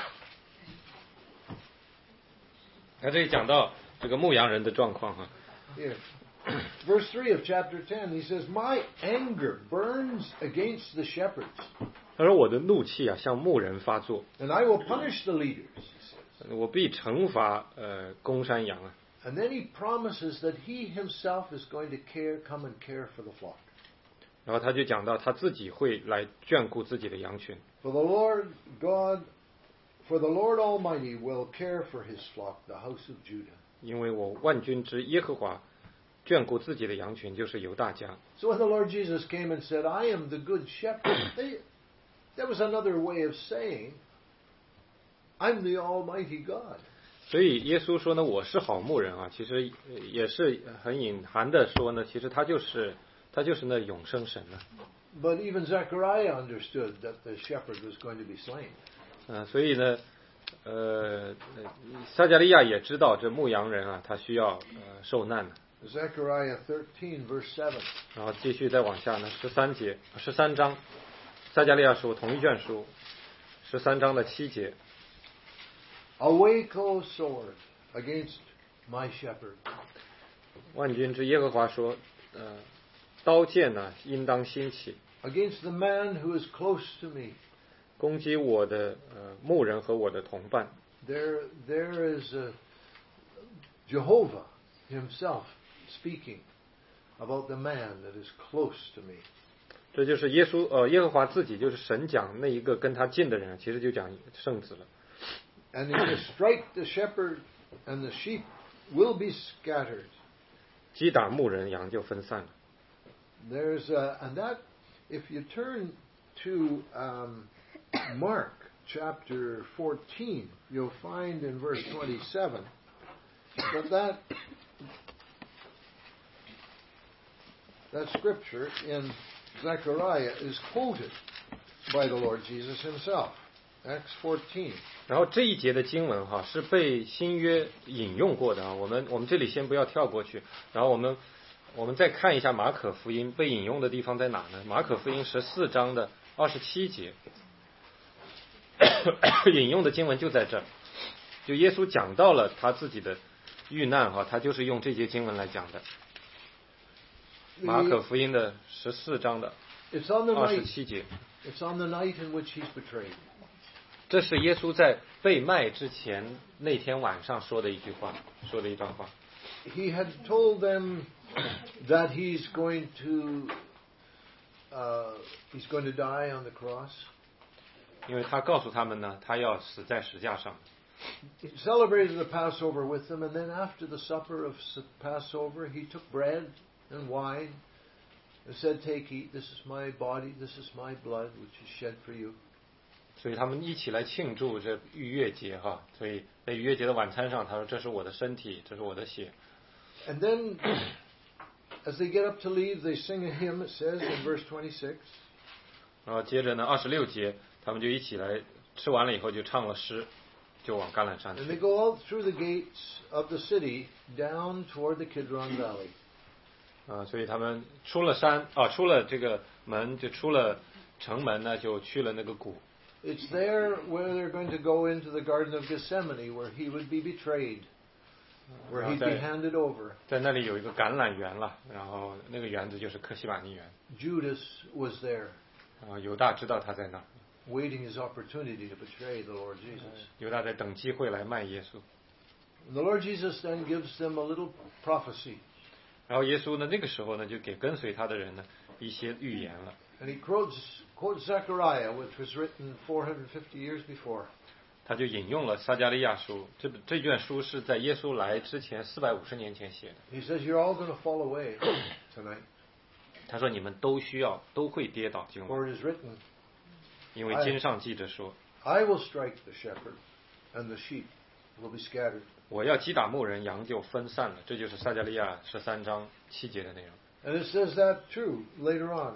Speaker 2: 他这里讲到这个牧羊人的状况哈。
Speaker 1: Here. Verse 3 of chapter 10, he says, My anger burns against the shepherds,
Speaker 2: 他说我的怒气啊向牧人发作，
Speaker 1: and I will punish the leaders, he says.
Speaker 2: 我必惩罚公山羊啊。
Speaker 1: And then he promises that he himself is going to come and care for the flock.
Speaker 2: 然后他就讲到他自己会来眷顾自己的羊群。
Speaker 1: For the Lord Almighty will care for his flock, the house of Judah.
Speaker 2: 因为我万军之耶和华眷顾自己的羊群，就是犹大家。
Speaker 1: So when the Lord Jesus came and said, I am the good shepherd, that was another way of saying, I'm the Almighty God.
Speaker 2: 所以耶稣说呢，我是好牧人啊，其实也是很隐含的说呢，其实他就是那永生神呢。
Speaker 1: But even Zechariah understood that the shepherd was going to be slain.
Speaker 2: 所以呢，撒迦利亚也知道这牧羊人啊，他需要受难的。
Speaker 1: Zechariah 13 verse 7.
Speaker 2: 然后继续再往下呢，13章，撒迦利亚书同一卷书，13章的7节。
Speaker 1: Awake, O sword, against my shepherd.
Speaker 2: 万军之耶和华说，刀剑呢，应当兴起。
Speaker 1: Against the man who is close to me.
Speaker 2: 攻击我的牧人和我的同伴。
Speaker 1: There is Jehovah himself speaking about the man that is close to me.
Speaker 2: 这就是耶和华自己，就是神讲那一个跟他近的人，其实就讲圣子了。
Speaker 1: And he will strike the shepherd, and the sheep will be scattered.
Speaker 2: 击打牧人，羊就分散了。
Speaker 1: And that, if you turn to Mark chapter 14, you'll find in verse 27 that scripture in Zechariah is quoted by the Lord Jesus himself. Acts 14.
Speaker 2: 然后这一节的经文哈是被新约引用过的啊，我们这里先不要跳过去，然后我们再看一下马可福音被引用的地方在哪呢？马可福音14章的27节，引用的经文就在这儿，就耶稣讲到了他自己的遇难哈，他就是用这节经文来讲的。马可福音的14章的27节。
Speaker 1: It's on the night in which he's betrayed.
Speaker 2: 这是耶稣在被卖之前那天晚上说的一段话。
Speaker 1: He had told them that he's going to die on the cross.
Speaker 2: 因为他告诉他们呢，他要死在石架上。
Speaker 1: He celebrated the Passover with them, and then after the supper of Passover, he took bread and wine and said, "Take, eat. This is my body. This is my blood, which is shed for you."
Speaker 2: 所以他们一起来庆祝这逾越节哈，所以在逾越节的晚餐上，他说：“这是我的身体，这是我的血。”
Speaker 1: And then, as they get up to leave, they sing a hymn. It says in verse 26.
Speaker 2: 然后接着呢，26节，他们就一起来吃完了以后就唱了诗，就往橄榄山去。
Speaker 1: And they go out through the gates of the city down toward the Kidron Valley.
Speaker 2: 所以他们出了这个门，就出了城门呢，就去了那个谷。
Speaker 1: It's there where they're going to go into the Garden of Gethsemane, where he would be betrayed, where he'd be handed over.
Speaker 2: 在那里有一个橄榄园了，然后那个园子就是客西马尼园。
Speaker 1: Judas was there.
Speaker 2: 犹大知道他在那儿。
Speaker 1: Waiting his opportunity to betray the Lord Jesus.
Speaker 2: 犹大在等机会来卖耶稣。
Speaker 1: The Lord Jesus then gives them a little prophecy.
Speaker 2: 然后耶稣呢，那个时候呢，就给跟随他的人呢一些预言了。
Speaker 1: And he quotes Zechariah, which was written 450 years before.
Speaker 2: 他就引用了撒迦利亚书，这卷书是在耶稣来之前450年前写的。
Speaker 1: He says, "You're all going to fall away tonight."
Speaker 2: 他说你们都会跌倒今晚。
Speaker 1: For it is written,
Speaker 2: 因为经上记着说
Speaker 1: I will strike the shepherd, and the sheep will be scattered.
Speaker 2: 我要击打牧人，羊就分散了。这就是撒迦利亚13章7节的内容。
Speaker 1: And it says that too later on,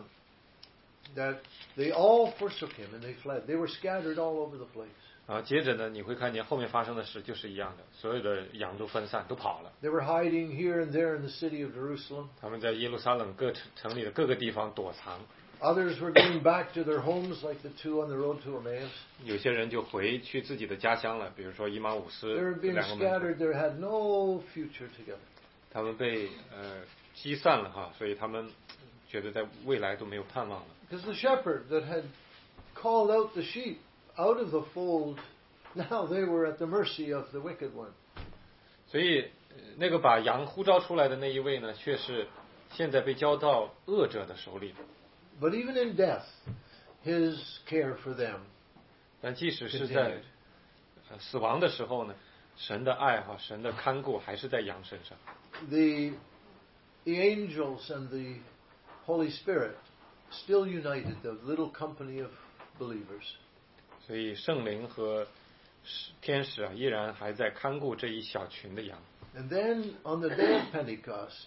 Speaker 1: that they all forsook him and they fled. They were scattered all over the place.
Speaker 2: 接着呢，你会看见后面发生的事就是一样的，所有的羊都分散，都跑了。
Speaker 1: They were hiding here and there in the city of Jerusalem.
Speaker 2: 他们在耶路撒冷各城里的各个地方躲藏。
Speaker 1: Others were going back to their homes, like the two on the road to Emmaus.
Speaker 2: 有些人就回去自己的家乡了，比如说伊玛乌斯
Speaker 1: They were being
Speaker 2: 两个门徒。
Speaker 1: scattered. They had no future together.
Speaker 2: 他们被击散了哈，所以他们觉得在未来都没有盼望了。
Speaker 1: Because the shepherd that had called out the sheep out of the fold, now they were at the mercy of the wicked one.
Speaker 2: 所以那个把羊呼召出来的那一位呢，却是现在被交到恶者的手里。
Speaker 1: But even in death, his care for them
Speaker 2: 但即使是在死亡的时候呢，神的爱哈，神的看顾还是在羊身上。
Speaker 1: the angels and the Holy Spirit still united, the little company of believers.
Speaker 2: 所以圣灵和天使啊，依然还在看顾这一小群的羊。
Speaker 1: And then on the day of Pentecost,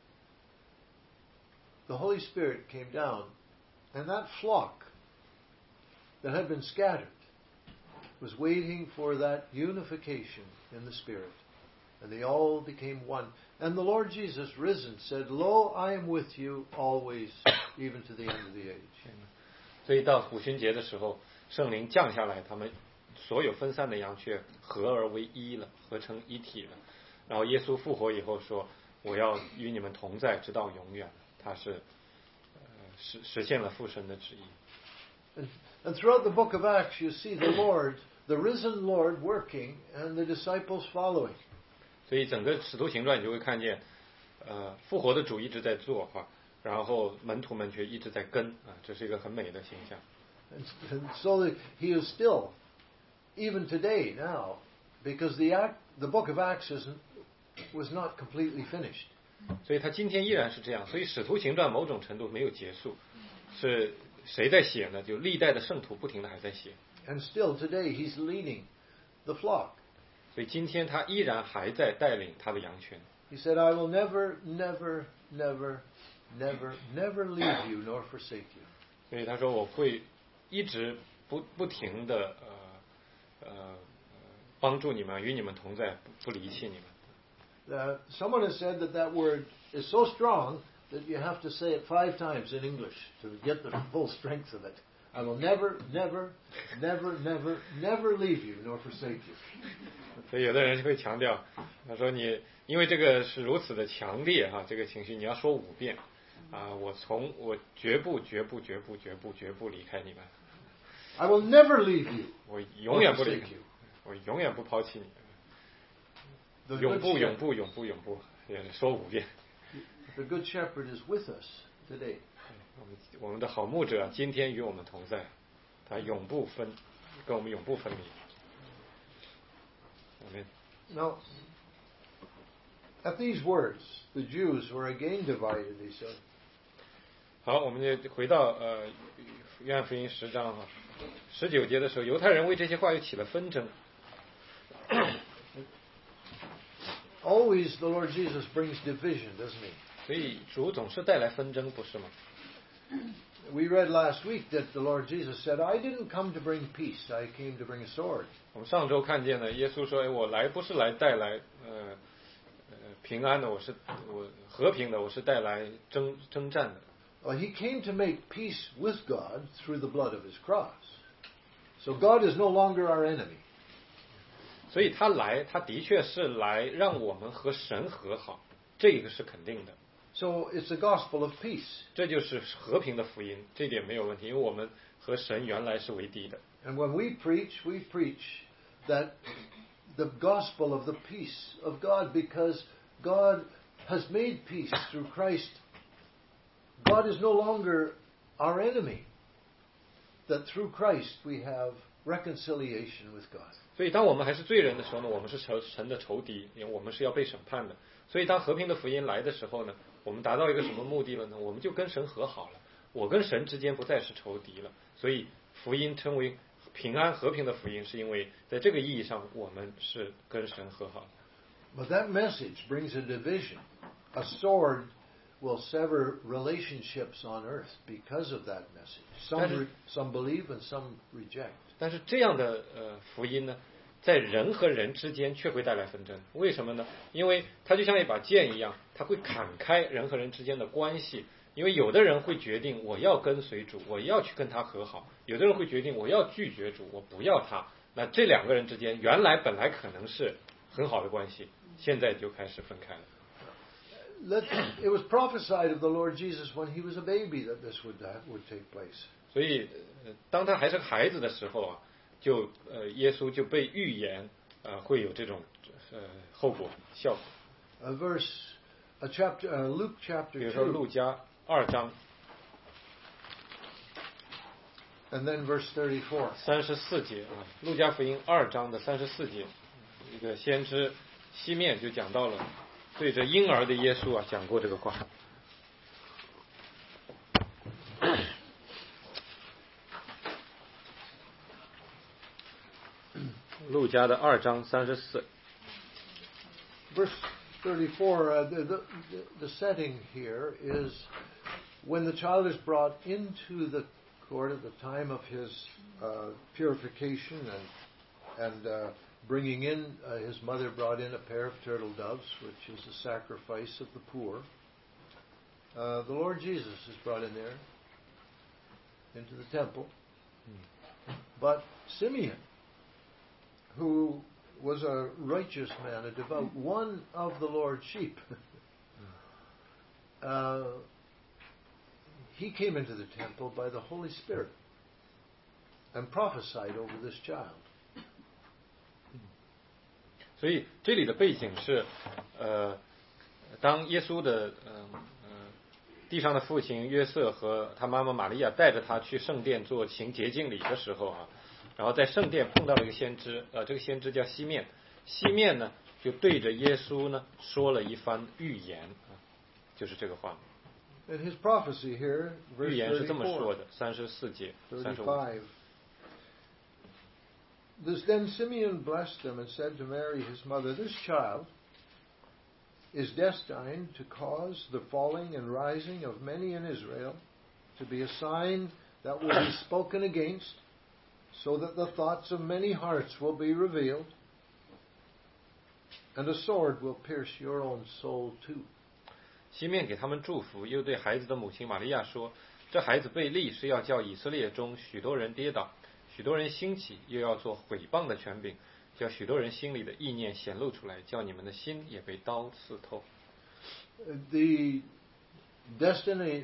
Speaker 1: the Holy Spirit came down, and that flock that had been scattered was waiting for that unification in the Spirit. And they all became one. And the Lord Jesus, risen, said, Lo, I am with you always, even to the end of the age.
Speaker 2: 所以到五旬节的时候，圣灵降下来，他们所有分散的羊却合而为一了，合成一体了。然后耶稣复活以后说：“我要与你们同在，直到永远。”他是实现了父神的旨意。
Speaker 1: And throughout the book of Acts, you see the Lord, the risen Lord, working, and the disciples following.
Speaker 2: 所以整个使徒行传你就会看见，复活的主一直在做哈，然后门徒们却一直在跟啊，这是一个很美的形象。
Speaker 1: And so he is still, even today now, because the book of Acts was not completely finished.
Speaker 2: 所以他今天依然是这样，所以使徒行传某种程度没有结束，是谁在写呢？就历代的圣徒不停的还在写。
Speaker 1: And still today he's leading the flock.
Speaker 2: 所以今天他依然还在带领他的羊群。
Speaker 1: He said, I will never, never, never, never, never leave you nor forsake you.
Speaker 2: 所以他说我会一直不停的帮助你们，与你们同在，不离弃你们。
Speaker 1: Someone has said that word is so strong that you have to say it 5 times in English to get the full strength of it. I will never, never, never, never, never leave you nor forsake you.
Speaker 2: 所以有的人会强调，他说你因为这个是如此的强烈哈，这个情绪你要说5遍啊，我绝不离开你们。
Speaker 1: I will never leave you.
Speaker 2: 我永远不离开你，我永远不抛弃你。永不，也说5遍。
Speaker 1: The good shepherd is with us today.
Speaker 2: 我们的好牧者今天与我们同在，他跟我们永不分离。
Speaker 1: Now, at these words, the Jews were again divided. They said.
Speaker 2: 好，我们就回到约翰福音10章哈，19节的时候，犹太人为这些话又起了纷争。
Speaker 1: Always the Lord Jesus brings division, doesn't he?
Speaker 2: 所以主总是带来纷争，不是吗？
Speaker 1: We read last week that the Lord Jesus said, I didn't come to bring peace, I came to bring a sword.
Speaker 2: 我们上周看见了，耶稣说：“我不是来带来平安的，我和平的，我是带来征战的。”
Speaker 1: He came to make peace with God through the blood of his cross. So God is no longer our enemy.
Speaker 2: 所以他的确是来让我们和神和好，这个是肯定的。
Speaker 1: So it's the gospel of peace.
Speaker 2: 这就是和平的福音，这点没有问题，因为我们和神原来是为敌的。
Speaker 1: And when we preach that the gospel of the peace of God, because God has made peace through Christ. God is no longer our enemy. That through Christ we have reconciliation with God.
Speaker 2: 所以当我们还是罪人的时候呢，我们是神的仇敌，因为我们是要被审判的。所以当和平的福音来的时候呢，我们达到一个什么目的了呢？我们就跟神和好了，我跟神之间不再是仇敌了。所以福音称为平安和平的福音，是因为在这个意义上我们是跟神和好。
Speaker 1: But that message brings a division. A sword will sever relationships on earth because of that message. Some believe and some reject.
Speaker 2: 但是这样的福音呢，在人和人之间却会带来纷争。为什么呢？因为它就像一把剑一样，它会砍开人和人之间的关系。因为有的人会决定我要跟随主，我要去跟他和好；有的人会决定我要拒绝主，我不要他。那这2个人之间本来可能是很好的关系，现在就开始分开了。
Speaker 1: It was prophesied of the Lord Jesus when he was a baby that this would take place.
Speaker 2: 所以当他还是个孩子的时候啊，耶稣就被预言会有这种后果效果。
Speaker 1: Luke chapter 2.
Speaker 2: 比如说路加2章。
Speaker 1: And then verse 34.
Speaker 2: 34节啊，路加福音2章的34节，一个先知西面就讲到了对着婴儿的耶稣啊讲过这个话。路加的2章34。
Speaker 1: Verse 34, the setting here is when the child is brought into the court at the time of his purification and bringing in, his mother brought in a pair of turtle doves, which is the sacrifice of the poor. The Lord Jesus is brought in there into the temple. But Simeon, who was a righteous man, a devout, one of the Lord's sheep, he came into the temple by the Holy Spirit and prophesied over this child.
Speaker 2: 所以这里的背景是，当耶稣的地上的父亲约瑟和他妈妈玛利亚带着他去圣殿做行洁净礼的时候啊，然后在圣殿碰到了一个先知，这个先知叫西面，西面呢就对着耶稣呢说了一番预言啊，就是这个话。
Speaker 1: And his prophecy here, verse
Speaker 2: 预言是这么说
Speaker 1: 34,
Speaker 2: 的，34节，35。
Speaker 1: 35. Then Simeon blessed them and said to Mary his mother, This child is destined to cause the falling and rising of many in Israel, to be a sign that will be spoken against, so that the thoughts of many hearts will be revealed, and a sword will pierce your own soul too.
Speaker 2: 西面给他们祝福，又对孩子的母亲玛利亚说：“这孩子被立是要叫以色列中许多人跌倒，许多人兴起，又要做毁谤的权柄，叫许多人心里的意念显露出来，叫你们的心也被刀刺透。”
Speaker 1: The destiny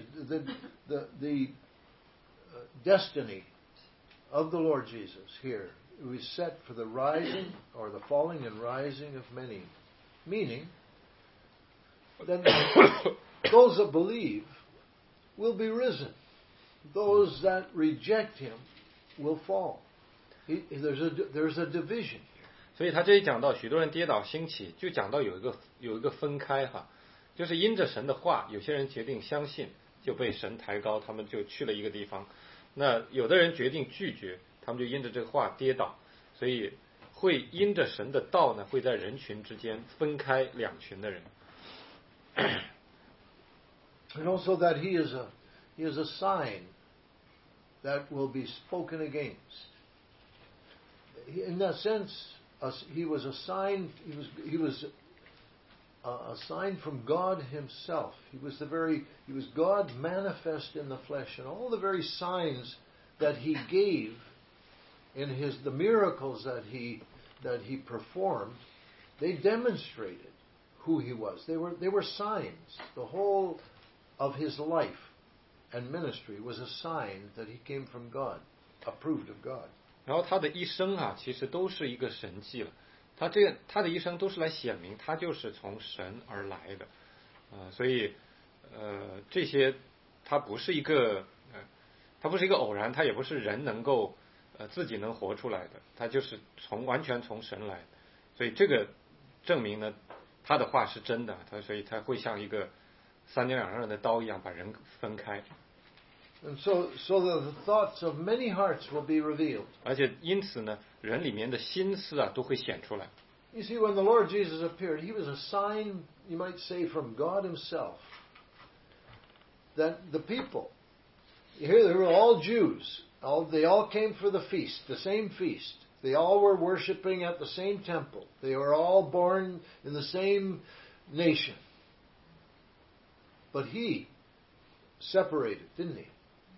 Speaker 1: of the Lord Jesus here was set for the rising or the falling and rising of many, meaning that those that believe will be risen. Those that reject him will fall. There's a division.
Speaker 2: 所以他这里讲到许多人跌倒兴起，就讲到有一个分开哈，就是因着神的话，有些人决定相信，就被神抬高，他们就去了一个地方。那有的人决定拒绝，他们就因着这个话跌倒，所以会因着神的道呢，会在人群之间分开两群的人。
Speaker 1: And also that he is a sign that will be spoken against. In that sense, he was a sign. He was a sign from God Himself. He was God manifest in the flesh, and all the very signs that He gave in the miracles that He performed, they demonstrated who He was. They were signs. The whole of His life and ministry was a sign that He came from God, approved of God.
Speaker 2: 然后他的一生啊，其实都是一个神迹了。他的一生都是来显明他就是从神而来的，所以这些他不是一个偶然，他也不是人能够自己能活出来的，他就是完全从神来的。所以这个证明呢，他的话是真的，所以他会像一个三尖两刃的刀一样把人分开。
Speaker 1: And so the thoughts of many hearts will be revealed.
Speaker 2: 而且因此呢，人里面的心思啊都会显出来。
Speaker 1: You see, when the Lord Jesus appeared, He was a sign, you might say, from God Himself, that the people, here they were all Jews, they all came for the feast, the same feast. They all were worshiping at the same temple. They were all born in the same nation. But He separated, didn't He?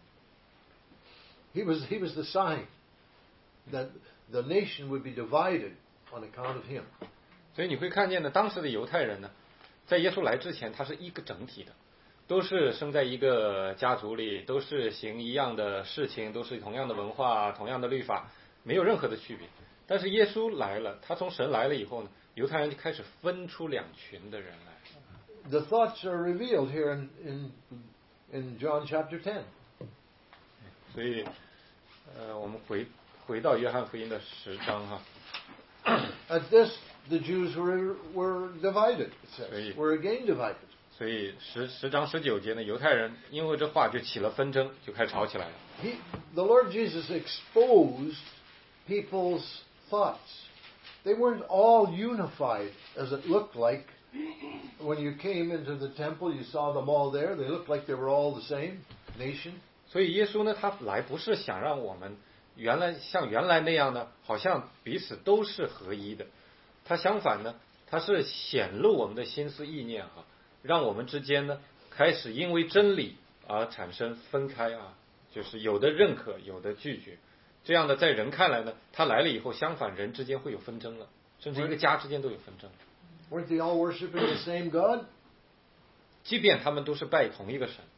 Speaker 1: He was the sign that the nation would be divided on account of Him.
Speaker 2: 所以你会看见呢，当时的犹太人呢，在耶稣来之前，他是一个整体的，都是生在一个家族里，都是行一样的事情，都是同样的文化、同样的律法，没有任何的区别。但是耶稣来了，他从神来了以后呢，犹太人就开始分出两群的人来。
Speaker 1: The thoughts are revealed here in John chapter 10.
Speaker 2: 所以我们回到约翰福音的10章哈。
Speaker 1: At this the Jews were divided. It says, were again divided.
Speaker 2: 所以10章19节呢，犹太人因为这话就起了纷争，就开始吵起来了。
Speaker 1: The Lord Jesus exposed people's thoughts. They weren't all unified as it looked like. When you came into the temple, you saw them all there. They looked like they were all the same nation.
Speaker 2: 所以耶稣呢，他来不是想让我们像原来那样呢，好像彼此都是合一的。他相反呢，他是显露我们的心思意念哈，让我们之间呢开始因为真理而产生分开啊，就是有的认可，有的拒绝。这样的在人看来呢，他来了以后，相反人之间会有纷争了，甚至一个家之间都有纷争。
Speaker 1: Weren't they all worshiping the same God?
Speaker 2: 即便他们都是拜同一个神。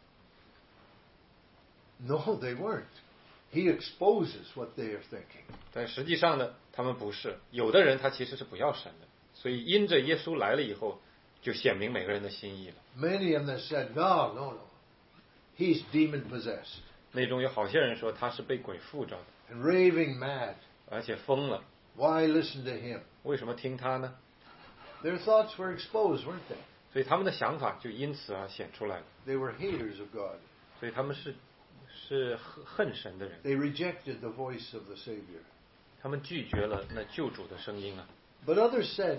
Speaker 1: No, they weren't. He exposes what they are thinking.
Speaker 2: 但实际上呢，他们不是。有的人他其实是不要神的，所以因着耶稣来了以后，就显明每个人的心意了。
Speaker 1: Many of them said, no. He's demon possessed.
Speaker 2: 那中有好些人说他是被鬼附着的
Speaker 1: and raving mad.
Speaker 2: 而且疯了。
Speaker 1: Why listen to him?
Speaker 2: 为什么听他呢？
Speaker 1: Their thoughts were exposed, weren't they?
Speaker 2: 所以他们的想法就因此而显出来了。
Speaker 1: They were haters of God.
Speaker 2: 所以他们是恨神的人。
Speaker 1: They rejected the voice of the Savior.
Speaker 2: 他们拒绝了那救主的声音啊。
Speaker 1: But others said,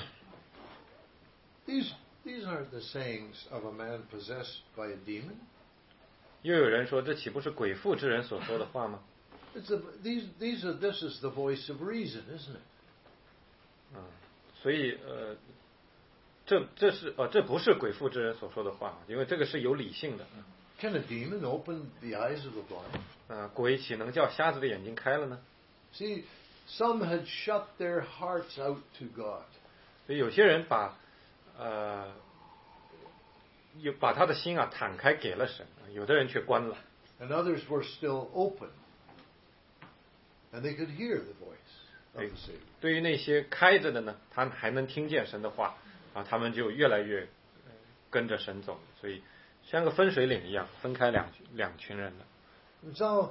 Speaker 1: these aren't the sayings of a man possessed by a demon.
Speaker 2: 又有人说，这岂不是鬼附之人所说的话吗？
Speaker 1: This is the voice of reason, isn't it?
Speaker 2: 所以这不是鬼附之人所说的话，因为这个是有理性的。
Speaker 1: Can a demon open the eyes of the blind?
Speaker 2: 鬼岂能叫瞎子的眼睛开了呢？
Speaker 1: See, some had shut their hearts out to God.
Speaker 2: 所以有些人把他的心敞开给了神，有的人却关了。
Speaker 1: And others were still open. And they could hear the voice of the Savior.
Speaker 2: 对于那些开着的呢，他还能听见神的话他们就越来越跟着神走，所以像个分水岭一样，分开两群人了。
Speaker 1: So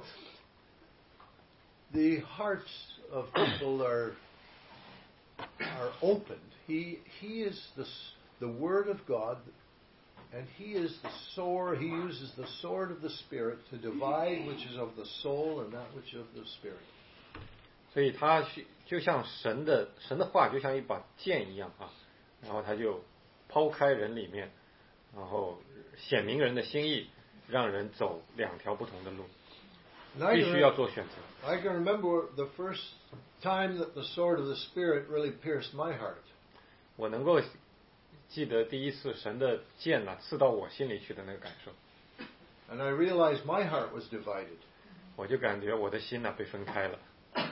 Speaker 1: the hearts of people are opened. He is the Word of God, and He is the sword. He uses the sword of the Spirit to divide which is of the soul and that which is of the Spirit.
Speaker 2: 所以他就像神的话，就像一把剑一样然后他就抛开人里面，然后显明人的心意，让人走两条不同的路，必须要做选择。
Speaker 1: I can remember the first time that the sword of the Spirit really pierced my heart.
Speaker 2: 我能够记得第一次神的剑刺到我心里去的那个感受。
Speaker 1: And I realized my heart was divided.
Speaker 2: 我就感觉我的心被分开了。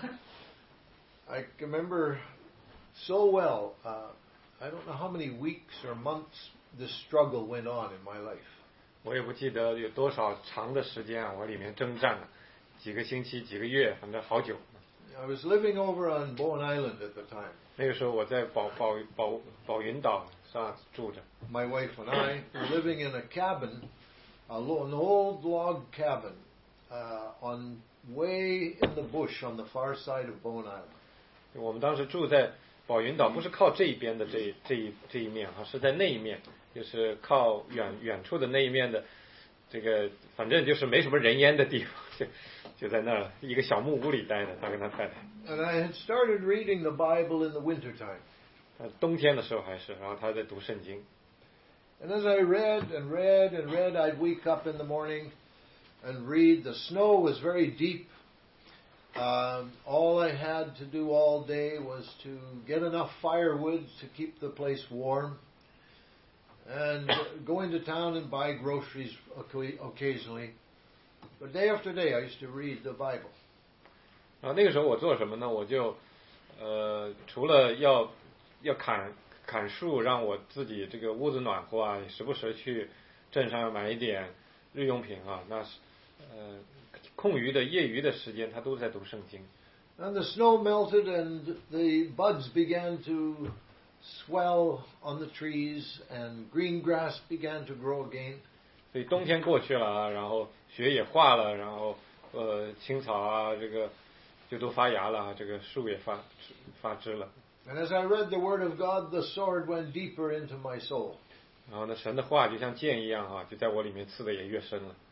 Speaker 1: I remember so well. I don't know how many weeks or months this struggle went on in my life.
Speaker 2: 我也不记得有多少长的时间我里面征战了，几个星期、几个月，反正好久。
Speaker 1: I was living over on Bowen Island at the time.
Speaker 2: 那个时候我在宝云岛上住着。
Speaker 1: My wife and I were living in a cabin, an old log cabin, on way in the bush on the far side of Bowen Island.
Speaker 2: 我们当时住在宝云岛，不是靠这一边的这一面是在那一面，就是靠远处的那一面的，这个反正就是没什么人烟的地方，就在那儿一个小木屋里待着，他跟他太太。
Speaker 1: And I had started reading the Bible in the wintertime.
Speaker 2: 冬天的时候还是，然后他在读圣经。
Speaker 1: And as I read and read and read, I'd wake up in the morning and read. The snow was very deep. All I had to do all day was to get enough firewood to keep the place warm, and go into town and buy groceries occasionally. But day after day, I used to read the Bible.
Speaker 2: 然后那个时候我做什么呢？我就除了要砍树，让我自己这个屋子暖和时不时去镇上买一点日用品那是空余的业余的时间，他都在读圣经。
Speaker 1: And the snow melted, and the buds began to swell on the trees, and green grass began to grow again.
Speaker 2: 所以冬天过去了然后雪也化了，然后青草这个就都发芽了，这个树也发枝了。
Speaker 1: And as I read the Word of God, the sword went deeper into my soul.
Speaker 2: 然后呢，神的话就像剑一样哈，就在我里面刺的也越深了。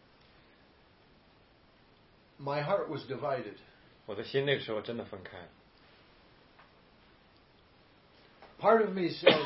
Speaker 1: My heart was divided.
Speaker 2: 我的心那个时候真的分开了。
Speaker 1: Part of me said,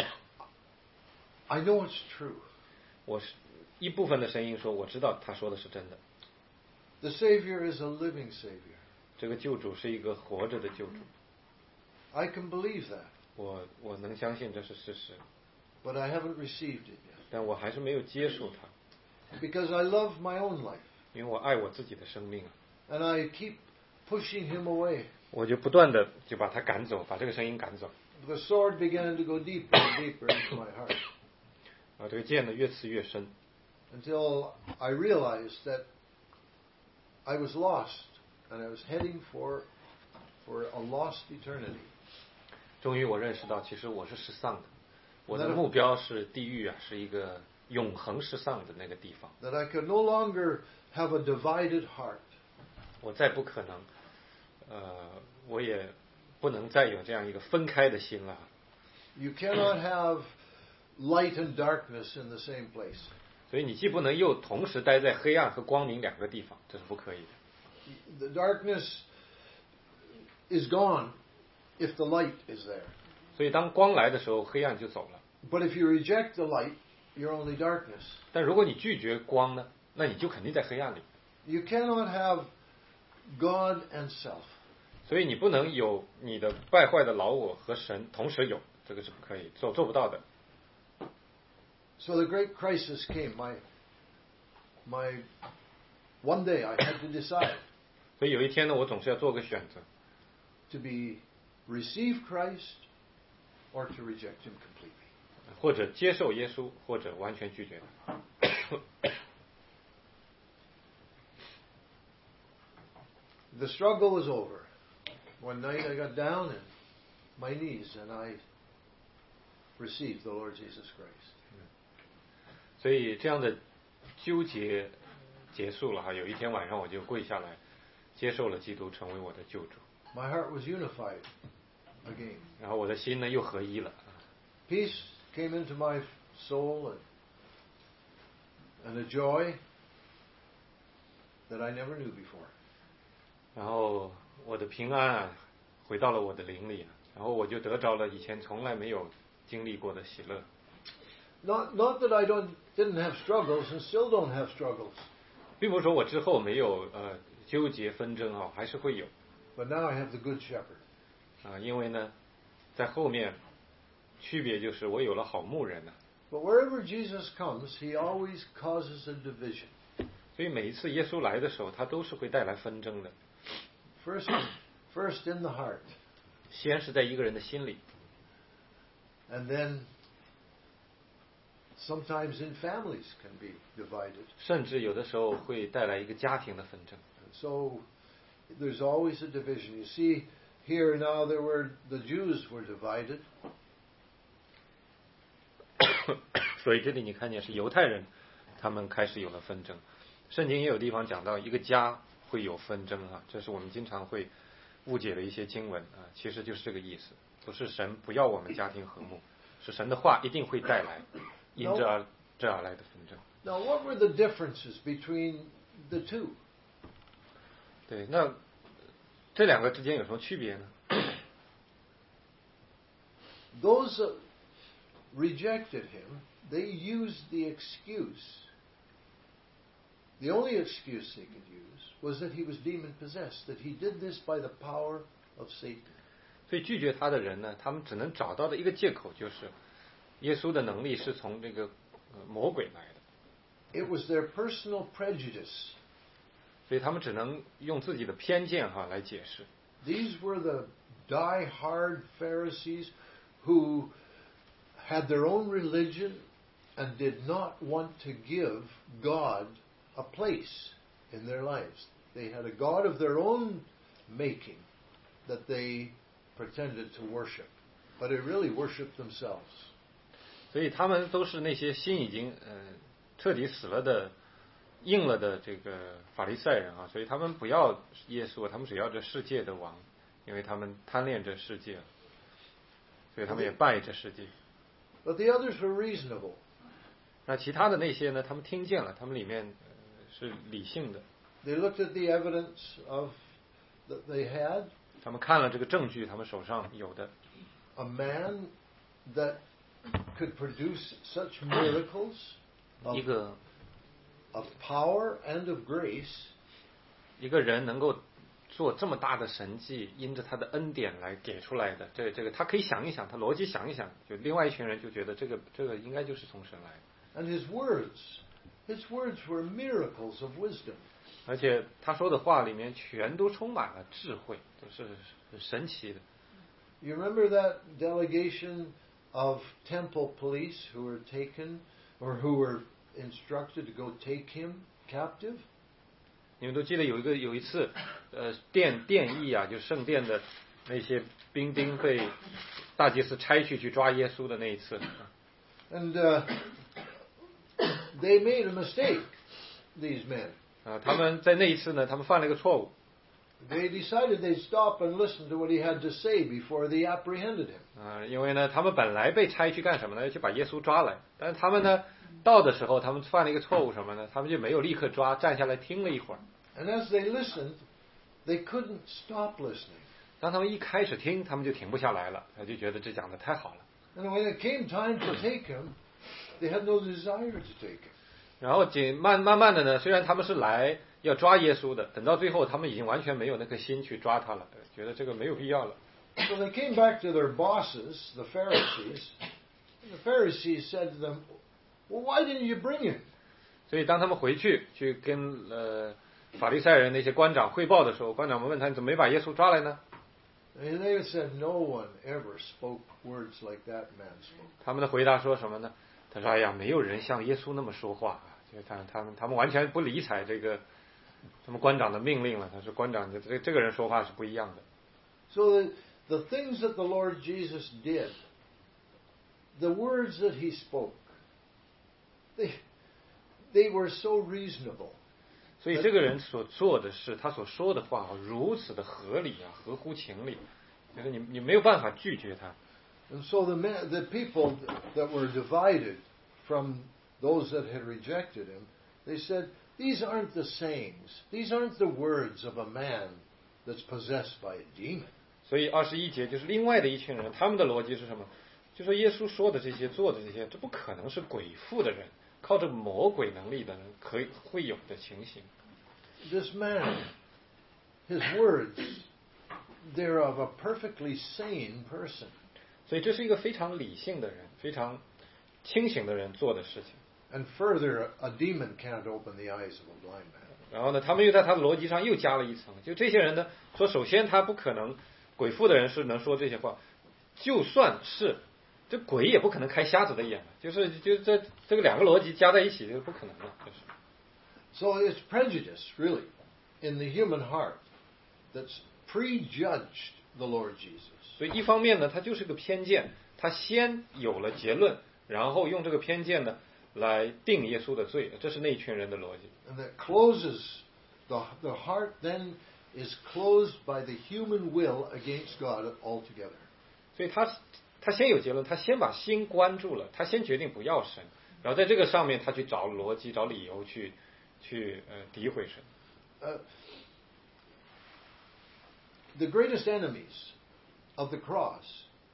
Speaker 1: I know it's true.
Speaker 2: 我是一部分的声音说，我知道他说的是真的。
Speaker 1: The Savior is a living Savior.
Speaker 2: 这个救主是一个活着的救主。
Speaker 1: I can believe that.
Speaker 2: 我能相信这是事实。
Speaker 1: But I haven't received it yet.
Speaker 2: 但我还是没有接受它。
Speaker 1: Because I love my own life.
Speaker 2: 因为我爱我自己的生命啊。
Speaker 1: And I keep pushing him away.
Speaker 2: 我就不断的就把他赶走，把这个声音赶走。
Speaker 1: The sword began to go deeper and deeper into my heart.
Speaker 2: 这个剑呢越刺越深。
Speaker 1: Until I realized that I was lost and I was heading for a lost eternity.
Speaker 2: 终于我认识到，其实我是失丧的，我的目标是地狱啊，是一个永恒失丧的那个地方。
Speaker 1: That I could no longer have a divided heart.
Speaker 2: 我再不可能，我也不能再有这样一个分开的心了。
Speaker 1: You cannot have light and darkness in the same place.
Speaker 2: 所以你既不能又同时待在黑暗和光明两个地方，这是不可以的。
Speaker 1: The darkness is gone if the light is there.
Speaker 2: 所以当光来的时候，黑暗就走了。
Speaker 1: But if you reject the light, you're only darkness.
Speaker 2: 但如果你拒绝光呢，那你就肯定在黑暗里。
Speaker 1: You cannot have God and self.
Speaker 2: 所以你不能有你的败坏的老我和神同时有，这个是不可以做不到的。
Speaker 1: So the great crisis came. One day I had to decide.
Speaker 2: 所以有一天呢，我总是要做个选择。
Speaker 1: To receive Christ or to reject him completely.
Speaker 2: 或者接受耶稣，或者完全拒绝他。
Speaker 1: The struggle was over. One night I got down on my knees and I received the Lord Jesus Christ.
Speaker 2: 所以这样的纠结结束了哈。有一天晚上我就跪下来，接受了基督，成为我的救主。
Speaker 1: My heart was unified again.
Speaker 2: 然后我的心呢又合一了。
Speaker 1: Peace came into my soul and a joy that I never knew before.
Speaker 2: 然后我的平安啊回到了我的灵里，然后我就得着了以前从来没有经历过的喜乐。
Speaker 1: Not that I didn't have struggles and still don't have struggles.
Speaker 2: 并不是说我之后没有纠结纷争啊，还是会有。
Speaker 1: But now I have the good shepherd.
Speaker 2: 因为呢，在后面区别就是我有了好牧人了。
Speaker 1: But wherever Jesus comes, he always causes a division.
Speaker 2: 所以每一次耶稣来的时候，他都是会带来纷争的。
Speaker 1: First in the heart.
Speaker 2: 先是在一个人的心里。
Speaker 1: And then sometimes in families can be divided.
Speaker 2: 甚至有的时候会带来一个家庭的纷争。
Speaker 1: So there's always a division. You see here now the Jews were divided.
Speaker 2: 所以这里你看见是犹太人，他们开始有了纷争。圣经也有地方讲到一个家会有纷争啊，这是我们经常会误解的一些经文啊，其实就是这个意思。不是神不要我们家庭和睦，是神的话一定会带来因这而来的纷争。
Speaker 1: Now what were the differences between the two?
Speaker 2: 对，那这两个之间有什么区别呢？
Speaker 1: Those that rejected him, they used the excuse. The only excuse they could use was that he was demon possessed, that he did this by the power of Satan.
Speaker 2: 所以拒绝他的人呢，他们只能找到的一个借口就是，耶稣的能力是从这个魔鬼来的。
Speaker 1: It was their personal prejudice.
Speaker 2: 所以他们只能用自己的偏见来解释。
Speaker 1: These were the die-hard Pharisees who had their own religion and did not want to give God a place in their lives. They had a God of their own making that they pretended to worship, but they really worshiped themselves.
Speaker 2: 所以他们都是那些心已经彻底死了的、硬了的这个法利赛人啊，所以他们不要耶稣，他们只要这世界的王，因为他们贪恋这世界。 所以他们也拜这世界。
Speaker 1: But the others were reasonable.
Speaker 2: 那其他的那些呢，他们听见了，他们里面是理性的。
Speaker 1: They looked at the evidence that they had.
Speaker 2: 他们看了这个证据，他们手上有的。
Speaker 1: A man that could produce such miracles of power and of grace.
Speaker 2: 一个人能够做这么大的神迹，因着他的恩典来给出来的，这个他可以想一想，他逻辑想一想，就另外一群人就觉得这个应该就是从神来的。
Speaker 1: And his words were miracles of wisdom.
Speaker 2: 而且他说的话里面全都充满了智慧，都是神奇的。
Speaker 1: You remember that delegation of temple police who were taken, or who were instructed to go take him captive?
Speaker 2: 你们都记得有一次，殿役啊，就圣殿的那些兵被大祭司差去抓耶稣的那一次。
Speaker 1: And they made a mistake, these men.
Speaker 2: 他们在那一次呢，他们犯了一个错误。
Speaker 1: They decided they'd stop and listen to what he had to say before they apprehended him.
Speaker 2: 因为呢，他们本来被差去干什么呢？去把耶稣抓来。但是他们呢，到的时候，他们犯了一个错误什么呢？他们就没有立刻抓，站下来听了一会儿。
Speaker 1: And as they listened, they couldn't stop listening.
Speaker 2: 当他们一开始听，他们就停不下来了，他就觉得这讲的太好了。
Speaker 1: And when it came time to take him, they had no desire to take him.
Speaker 2: 然后慢慢的呢，虽然他们是来要抓耶稣的，等到最后他们已经完全没有那颗心去抓他了，觉得这个没有必要了。
Speaker 1: So they came back to their bosses, the Pharisees. And the Pharisees said to them, "Well, why didn't you bring him?"
Speaker 2: 所以当他们回去跟法利赛人那些官长汇报的时候，官长们问他，你怎么没把耶稣抓来呢？
Speaker 1: And they said, "No one ever spoke words like that man spoke."
Speaker 2: 他们的回答说什么呢？他说：“哎呀，没有人像耶稣那么说话啊！就他们完全不理睬这个他们官长的命令了。他说官长这个人说话是不一样的。”
Speaker 1: So the things that the Lord Jesus did, the words that he spoke, they were so reasonable.
Speaker 2: 所以这个人所做的事，他所说的话如此的合理啊，合乎情理，就是你没有办法拒绝他。
Speaker 1: And so the people that were divided from those that had rejected him, they said, "These aren't the sayings. These aren't the words of a man that's possessed by a demon."
Speaker 2: 所以21节就是另外的一群人，他们的逻辑是什么？就说耶稣说的这些，做的这些，这不可能是鬼附的人，靠着魔鬼能力的人会有的情形。
Speaker 1: This man, his words, they're of a perfectly sane person.
Speaker 2: 所以这是一个非常理性的人，非常清醒的人做的事情。
Speaker 1: And further, a demon can't open the eyes of a blind man.
Speaker 2: 然后呢，他们又在他的逻辑上又加了一层，就这些人呢说，首先他不可能，鬼附的人是能说这些话，就算是这鬼也不可能开瞎子的眼，就这个两个逻辑加在一起就是不可能的，就是。
Speaker 1: So it's prejudice, really, in the human heart that's prejudged the Lord Jesus.
Speaker 2: 所以一方面呢，他就是个偏见，他先有了结论，然后用这个偏见呢来定耶稣的罪，这是那一群人的逻辑。
Speaker 1: And that closes the heart then is closed by the human will against God altogether.
Speaker 2: 所以他先有结论，他先把心关住了，他先决定不要神，然后在这个上面他去找逻辑、找理由去诋毁神。
Speaker 1: The greatest enemies of the cross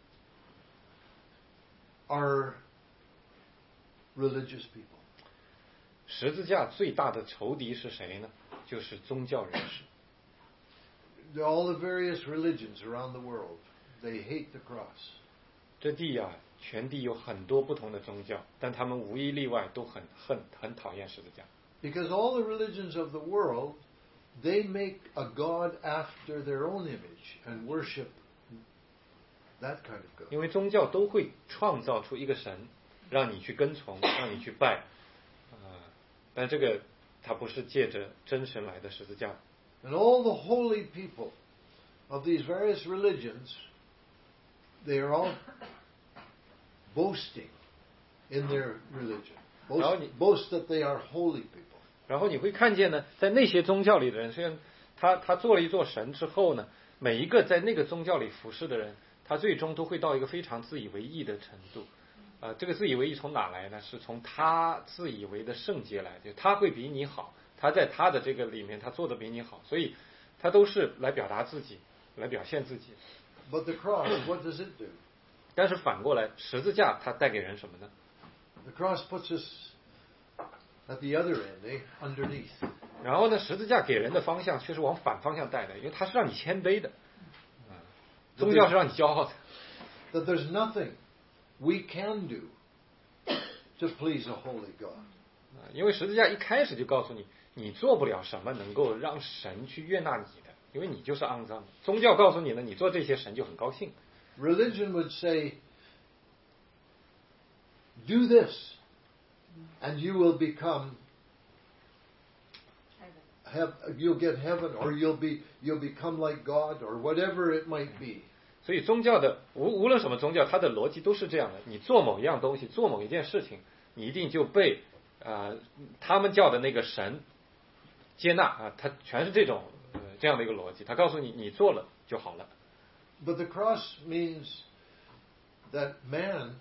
Speaker 1: are religious people.
Speaker 2: 十字架最大的仇敌是谁呢？就是宗教人士。
Speaker 1: All the various religions around the world, they hate the cross.
Speaker 2: 这地啊，全地有很多不同的宗教，但他们无一例外都很讨厌十字架。
Speaker 1: Because all the religions of the world, they make a God after their own image and worship that kind of God.
Speaker 2: 因为宗教都会创造出一个神，让你去跟从，让你去拜，但这个它不是借着真神来的十字架。
Speaker 1: And all the holy people of these various religions, they are all boasting in their religion. Boast that they are holy people.
Speaker 2: 然后你会看见呢，在那些宗教里的人，虽然他做了一座神之后呢，每一个在那个宗教里服侍的人， 他最终都会到一个非常自以为意的程度。这个自以为意从哪来呢？是从他自以为的圣洁来，就他会比你好，他在他的这个里面他做的比你好，所以他都是来表达自己，来表现自己。
Speaker 1: But the cross, what does it do?
Speaker 2: 但是反过来，十字架它带给人什么呢？
Speaker 1: The cross puts us at the other end, underneath.
Speaker 2: 然后呢，十字架给人的方向却是往反方向带的，因为它是让你谦卑的，宗教是让你骄傲的。
Speaker 1: That there's nothing we can do to please a holy God.
Speaker 2: 因为十字架一开始就告诉你，你做不了什么能够让神去悦纳你的，因为你就是肮脏的。宗教告诉你呢，你做这些神就很高兴。
Speaker 1: Religion would say, do this, and you will become, you'll get heaven, or you'll become like God, or whatever it might be.
Speaker 2: 所以宗教的无论什么宗教，它的逻辑都是这样的：你做某一样东西，做某一件事情，你一定就被他们叫的那个神接纳啊，它全是这种这样的一个逻辑。他告诉你，你做了就好了。
Speaker 1: But the cross means that man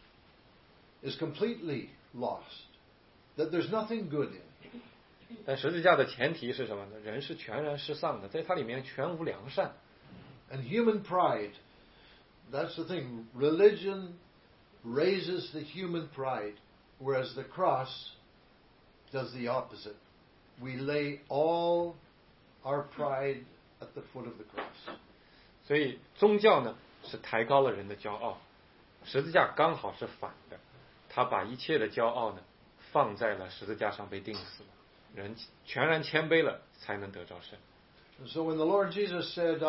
Speaker 1: is completely lost, that there's nothing good in it.
Speaker 2: 但十字架的前提是什么呢？人是全然失丧的，在它里面全无良善。
Speaker 1: And human pride, that's the thing. Religion raises the human pride, whereas the cross does the opposite. We lay all our pride at the foot of the cross.
Speaker 2: 所以宗教呢是抬高了人的骄傲，十字架刚好是反的，他把一切的骄傲呢放在了十字架上被钉死了，人全然谦卑了才能得着神。
Speaker 1: So when the Lord Jesus said,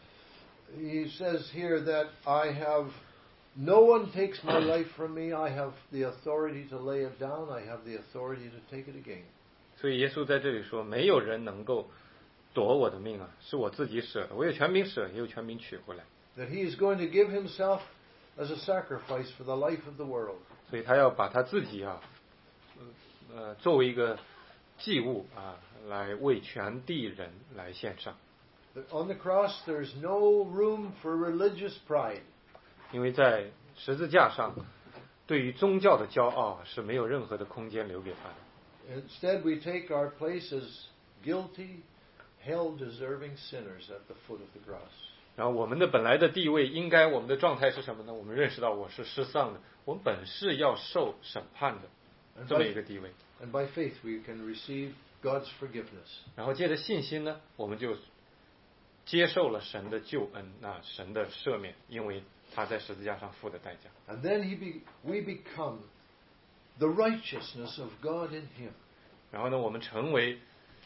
Speaker 1: He says here that I have, no one takes my life from me. I have the authority to lay it down. I have the authority to take it again.
Speaker 2: 所以耶稣在这里说，没有人能够夺我的命啊，是我自己舍的，我有权柄舍，也有权柄取回来。
Speaker 1: That He is going to give Himself as a sacrifice for the life of the world.
Speaker 2: 所以他要把他自己作为一个祭物来为全地人来献上。
Speaker 1: On the cross, there's no room for religious pride.
Speaker 2: 因为在十字架上，对于宗教的骄傲是没有任何的空间留给他的。
Speaker 1: Instead, we take our place as guilty, hell-deserving sinners at the foot of the cross.
Speaker 2: 然后我们的本来的地位，应该我们的状态是什么呢？我们认识到我是失丧的，我们本是要受审判的这么一个地位。
Speaker 1: And by faith, we can receive God's forgiveness.
Speaker 2: 然后借着信心呢，我们就接受了神的救恩，神的赦免，因为他在十字架上付的代价。
Speaker 1: And then we become the righteousness of God in Him.
Speaker 2: 然后呢，我们成为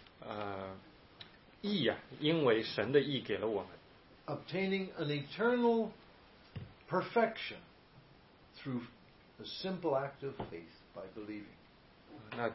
Speaker 2: 义呀，因为神的义给了我们，
Speaker 1: Obtaining an eternal perfection through the simple act of faith by believing.
Speaker 2: 那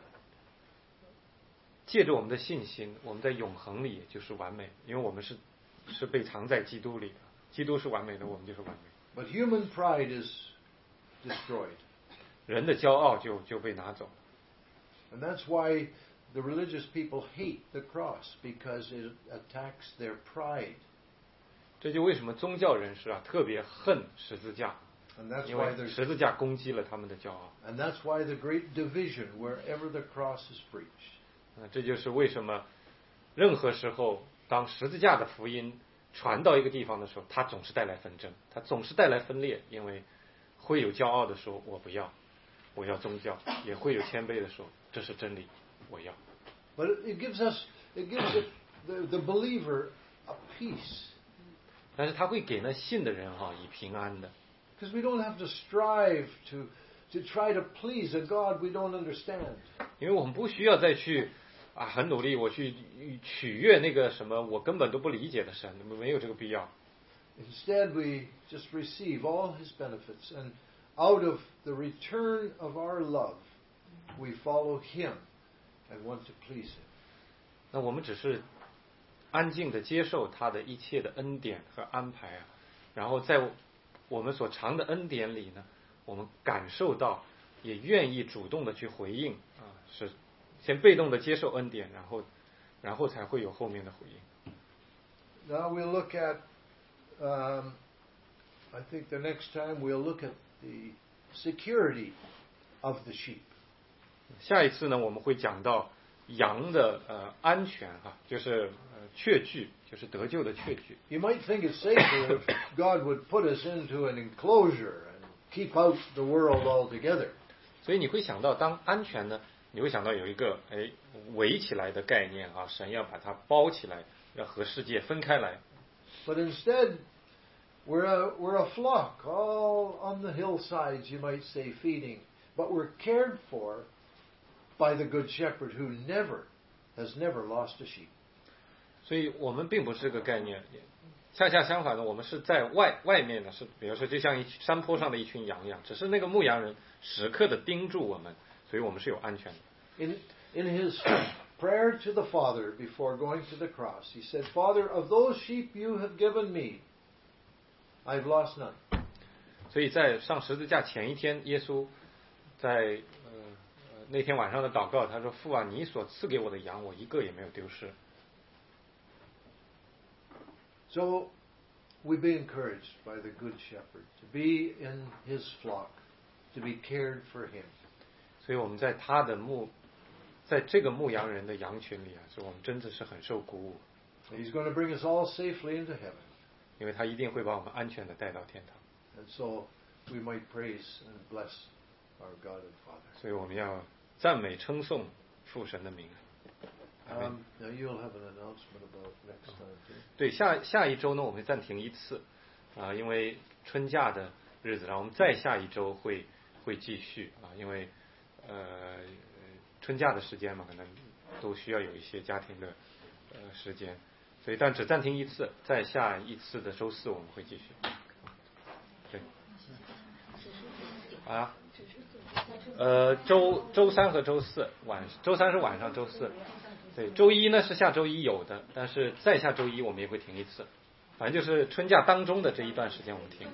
Speaker 2: 借着我们的信心，我们在永恒里就是完美，因为我们是被藏在基督里的，基督是完美的，我们就是完美。
Speaker 1: But human pride is destroyed.
Speaker 2: 人的骄傲就被拿走了。
Speaker 1: And that's why the religious people hate the cross, because it attacks their pride.
Speaker 2: 这就为什么宗教人士特别恨十字架，
Speaker 1: And that's
Speaker 2: 因
Speaker 1: why
Speaker 2: 为十字架攻击了他们的骄傲。
Speaker 1: and that's why the great division wherever the cross is preached.
Speaker 2: 这就是为什么任何时候当十字架的福音传到一个地方的时候，它总是带来纷争，它总是带来分裂，因为会有骄傲的说我不要，我要宗教，也会有谦卑的说这是真理，我要。
Speaker 1: But it gives the believer a peace.
Speaker 2: 但是他会给那信的人以平安的，
Speaker 1: Because we don't have to strive to try to please a God we don't understand.
Speaker 2: 因为我们不需要再去很努力我去取悦那个什么我根本都不理解的神，没有这个必要。
Speaker 1: Instead, we just receive all His benefits, and out of the return of our love, we follow Him and want to please Him.
Speaker 2: 那我们只是安静的接受他的一切的恩典和安排然后在我们所尝的恩典里呢，我们感受到，也愿意主动的去回应是先被动的接受恩典，然后才会有后面的回应。
Speaker 1: Now we'll look at I think the next time we'll look at the security of the sheep.
Speaker 2: 下一次呢，我们会讲到羊的安全哈，就是确据，就是得救的确据。
Speaker 1: You might think it's safer if God would put us into an enclosure and keep out the world altogether.
Speaker 2: 所以你会想到，当安全呢，你会想到有一个围起来的概念啊，神要把它包起来，要和世界分开来。
Speaker 1: But instead, we're a flock, all on the hillsides, you might say, feeding. But we're cared for by the Good Shepherd who has never lost a sheep.
Speaker 2: 所以我们并不是这个概念，恰恰相反的，我们是在外面的，是比如说就像山坡上的一群羊一样，只是那个牧羊人时刻的盯住我们，所以我们是有安全的。
Speaker 1: In his prayer to the Father before going to the cross, he said, Father, of those sheep you have given me, I've lost none.
Speaker 2: 所以在上十字架前一天，耶稣在那天晚上的祷告，他说：“父啊，你所赐给我的羊，我一个也没有丢失。”
Speaker 1: So we be encouraged by the Good Shepherd to be in his flock, to be cared for him.
Speaker 2: 所以我们在这个牧羊人的羊群里啊，我们真的是很受鼓舞。
Speaker 1: He's going to bring us all safely into heaven.
Speaker 2: 因为他一定会把我们安全的带到天堂。
Speaker 1: And so we might praise and bless our God and Father.
Speaker 2: 所以我们要赞美称颂父神的名。
Speaker 1: Now you'll have an announcement about next time.
Speaker 2: 对，下一周呢，我们暂停一次因为春假的日子，然后我们再下一周会继续因为春假的时间嘛，可能都需要有一些家庭的时间，所以但只暂停一次，再下一次的周四我们会继续。对，周三和周四周三是晚上，周四。对，周一呢是下周一有的，但是再下周一我们也会停一次，反正就是春假当中的这一段时间我们停。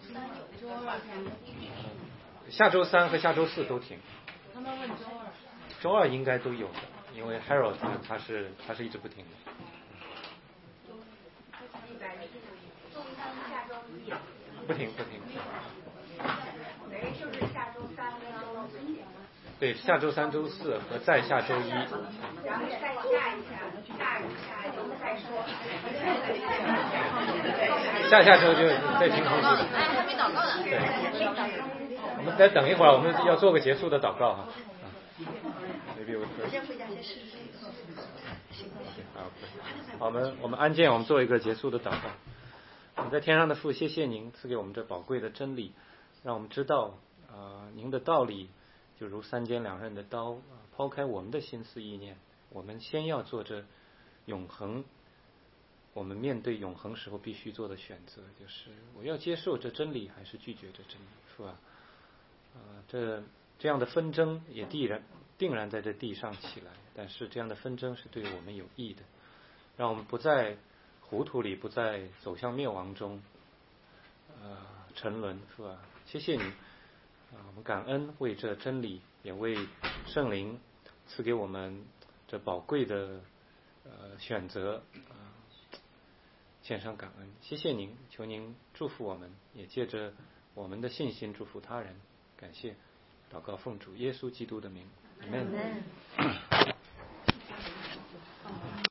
Speaker 2: 下周三和下周四都停。
Speaker 8: 他们问周二。
Speaker 2: 周二应该都有的，因为 Harold 他是一直不停的。不停。
Speaker 4: 就是下周三跟周四。
Speaker 2: 对，下周三、周四和再下周一。
Speaker 4: 然后再下一下周再说。
Speaker 2: 下周就再听通知。
Speaker 3: 还没祷告呢。
Speaker 2: 对。我们再等一会儿，我们要做个结束的祷告哈。
Speaker 5: 先回家先试试。
Speaker 2: 好，我们安静，我们做一个结束的祷告。我们在天上的父，谢谢您赐给我们这宝贵的真理，让我们知道您的道理就如三尖两刃的刀，抛开我们的心思意念，我们先要做这永恒，我们面对永恒时候必须做的选择，就是我要接受这真理还是拒绝这真理，是吧？这样的纷争也定然在这地上起来，但是这样的纷争是对我们有益的，让我们不在糊涂里，不再走向灭亡中沉沦，是吧？谢谢你我们感恩为这真理，也为圣灵赐给我们这宝贵的选择献上感恩。谢谢您，求您祝福我们，也借着我们的信心祝福他人。感谢祷告奉主耶稣基督的名，阿们。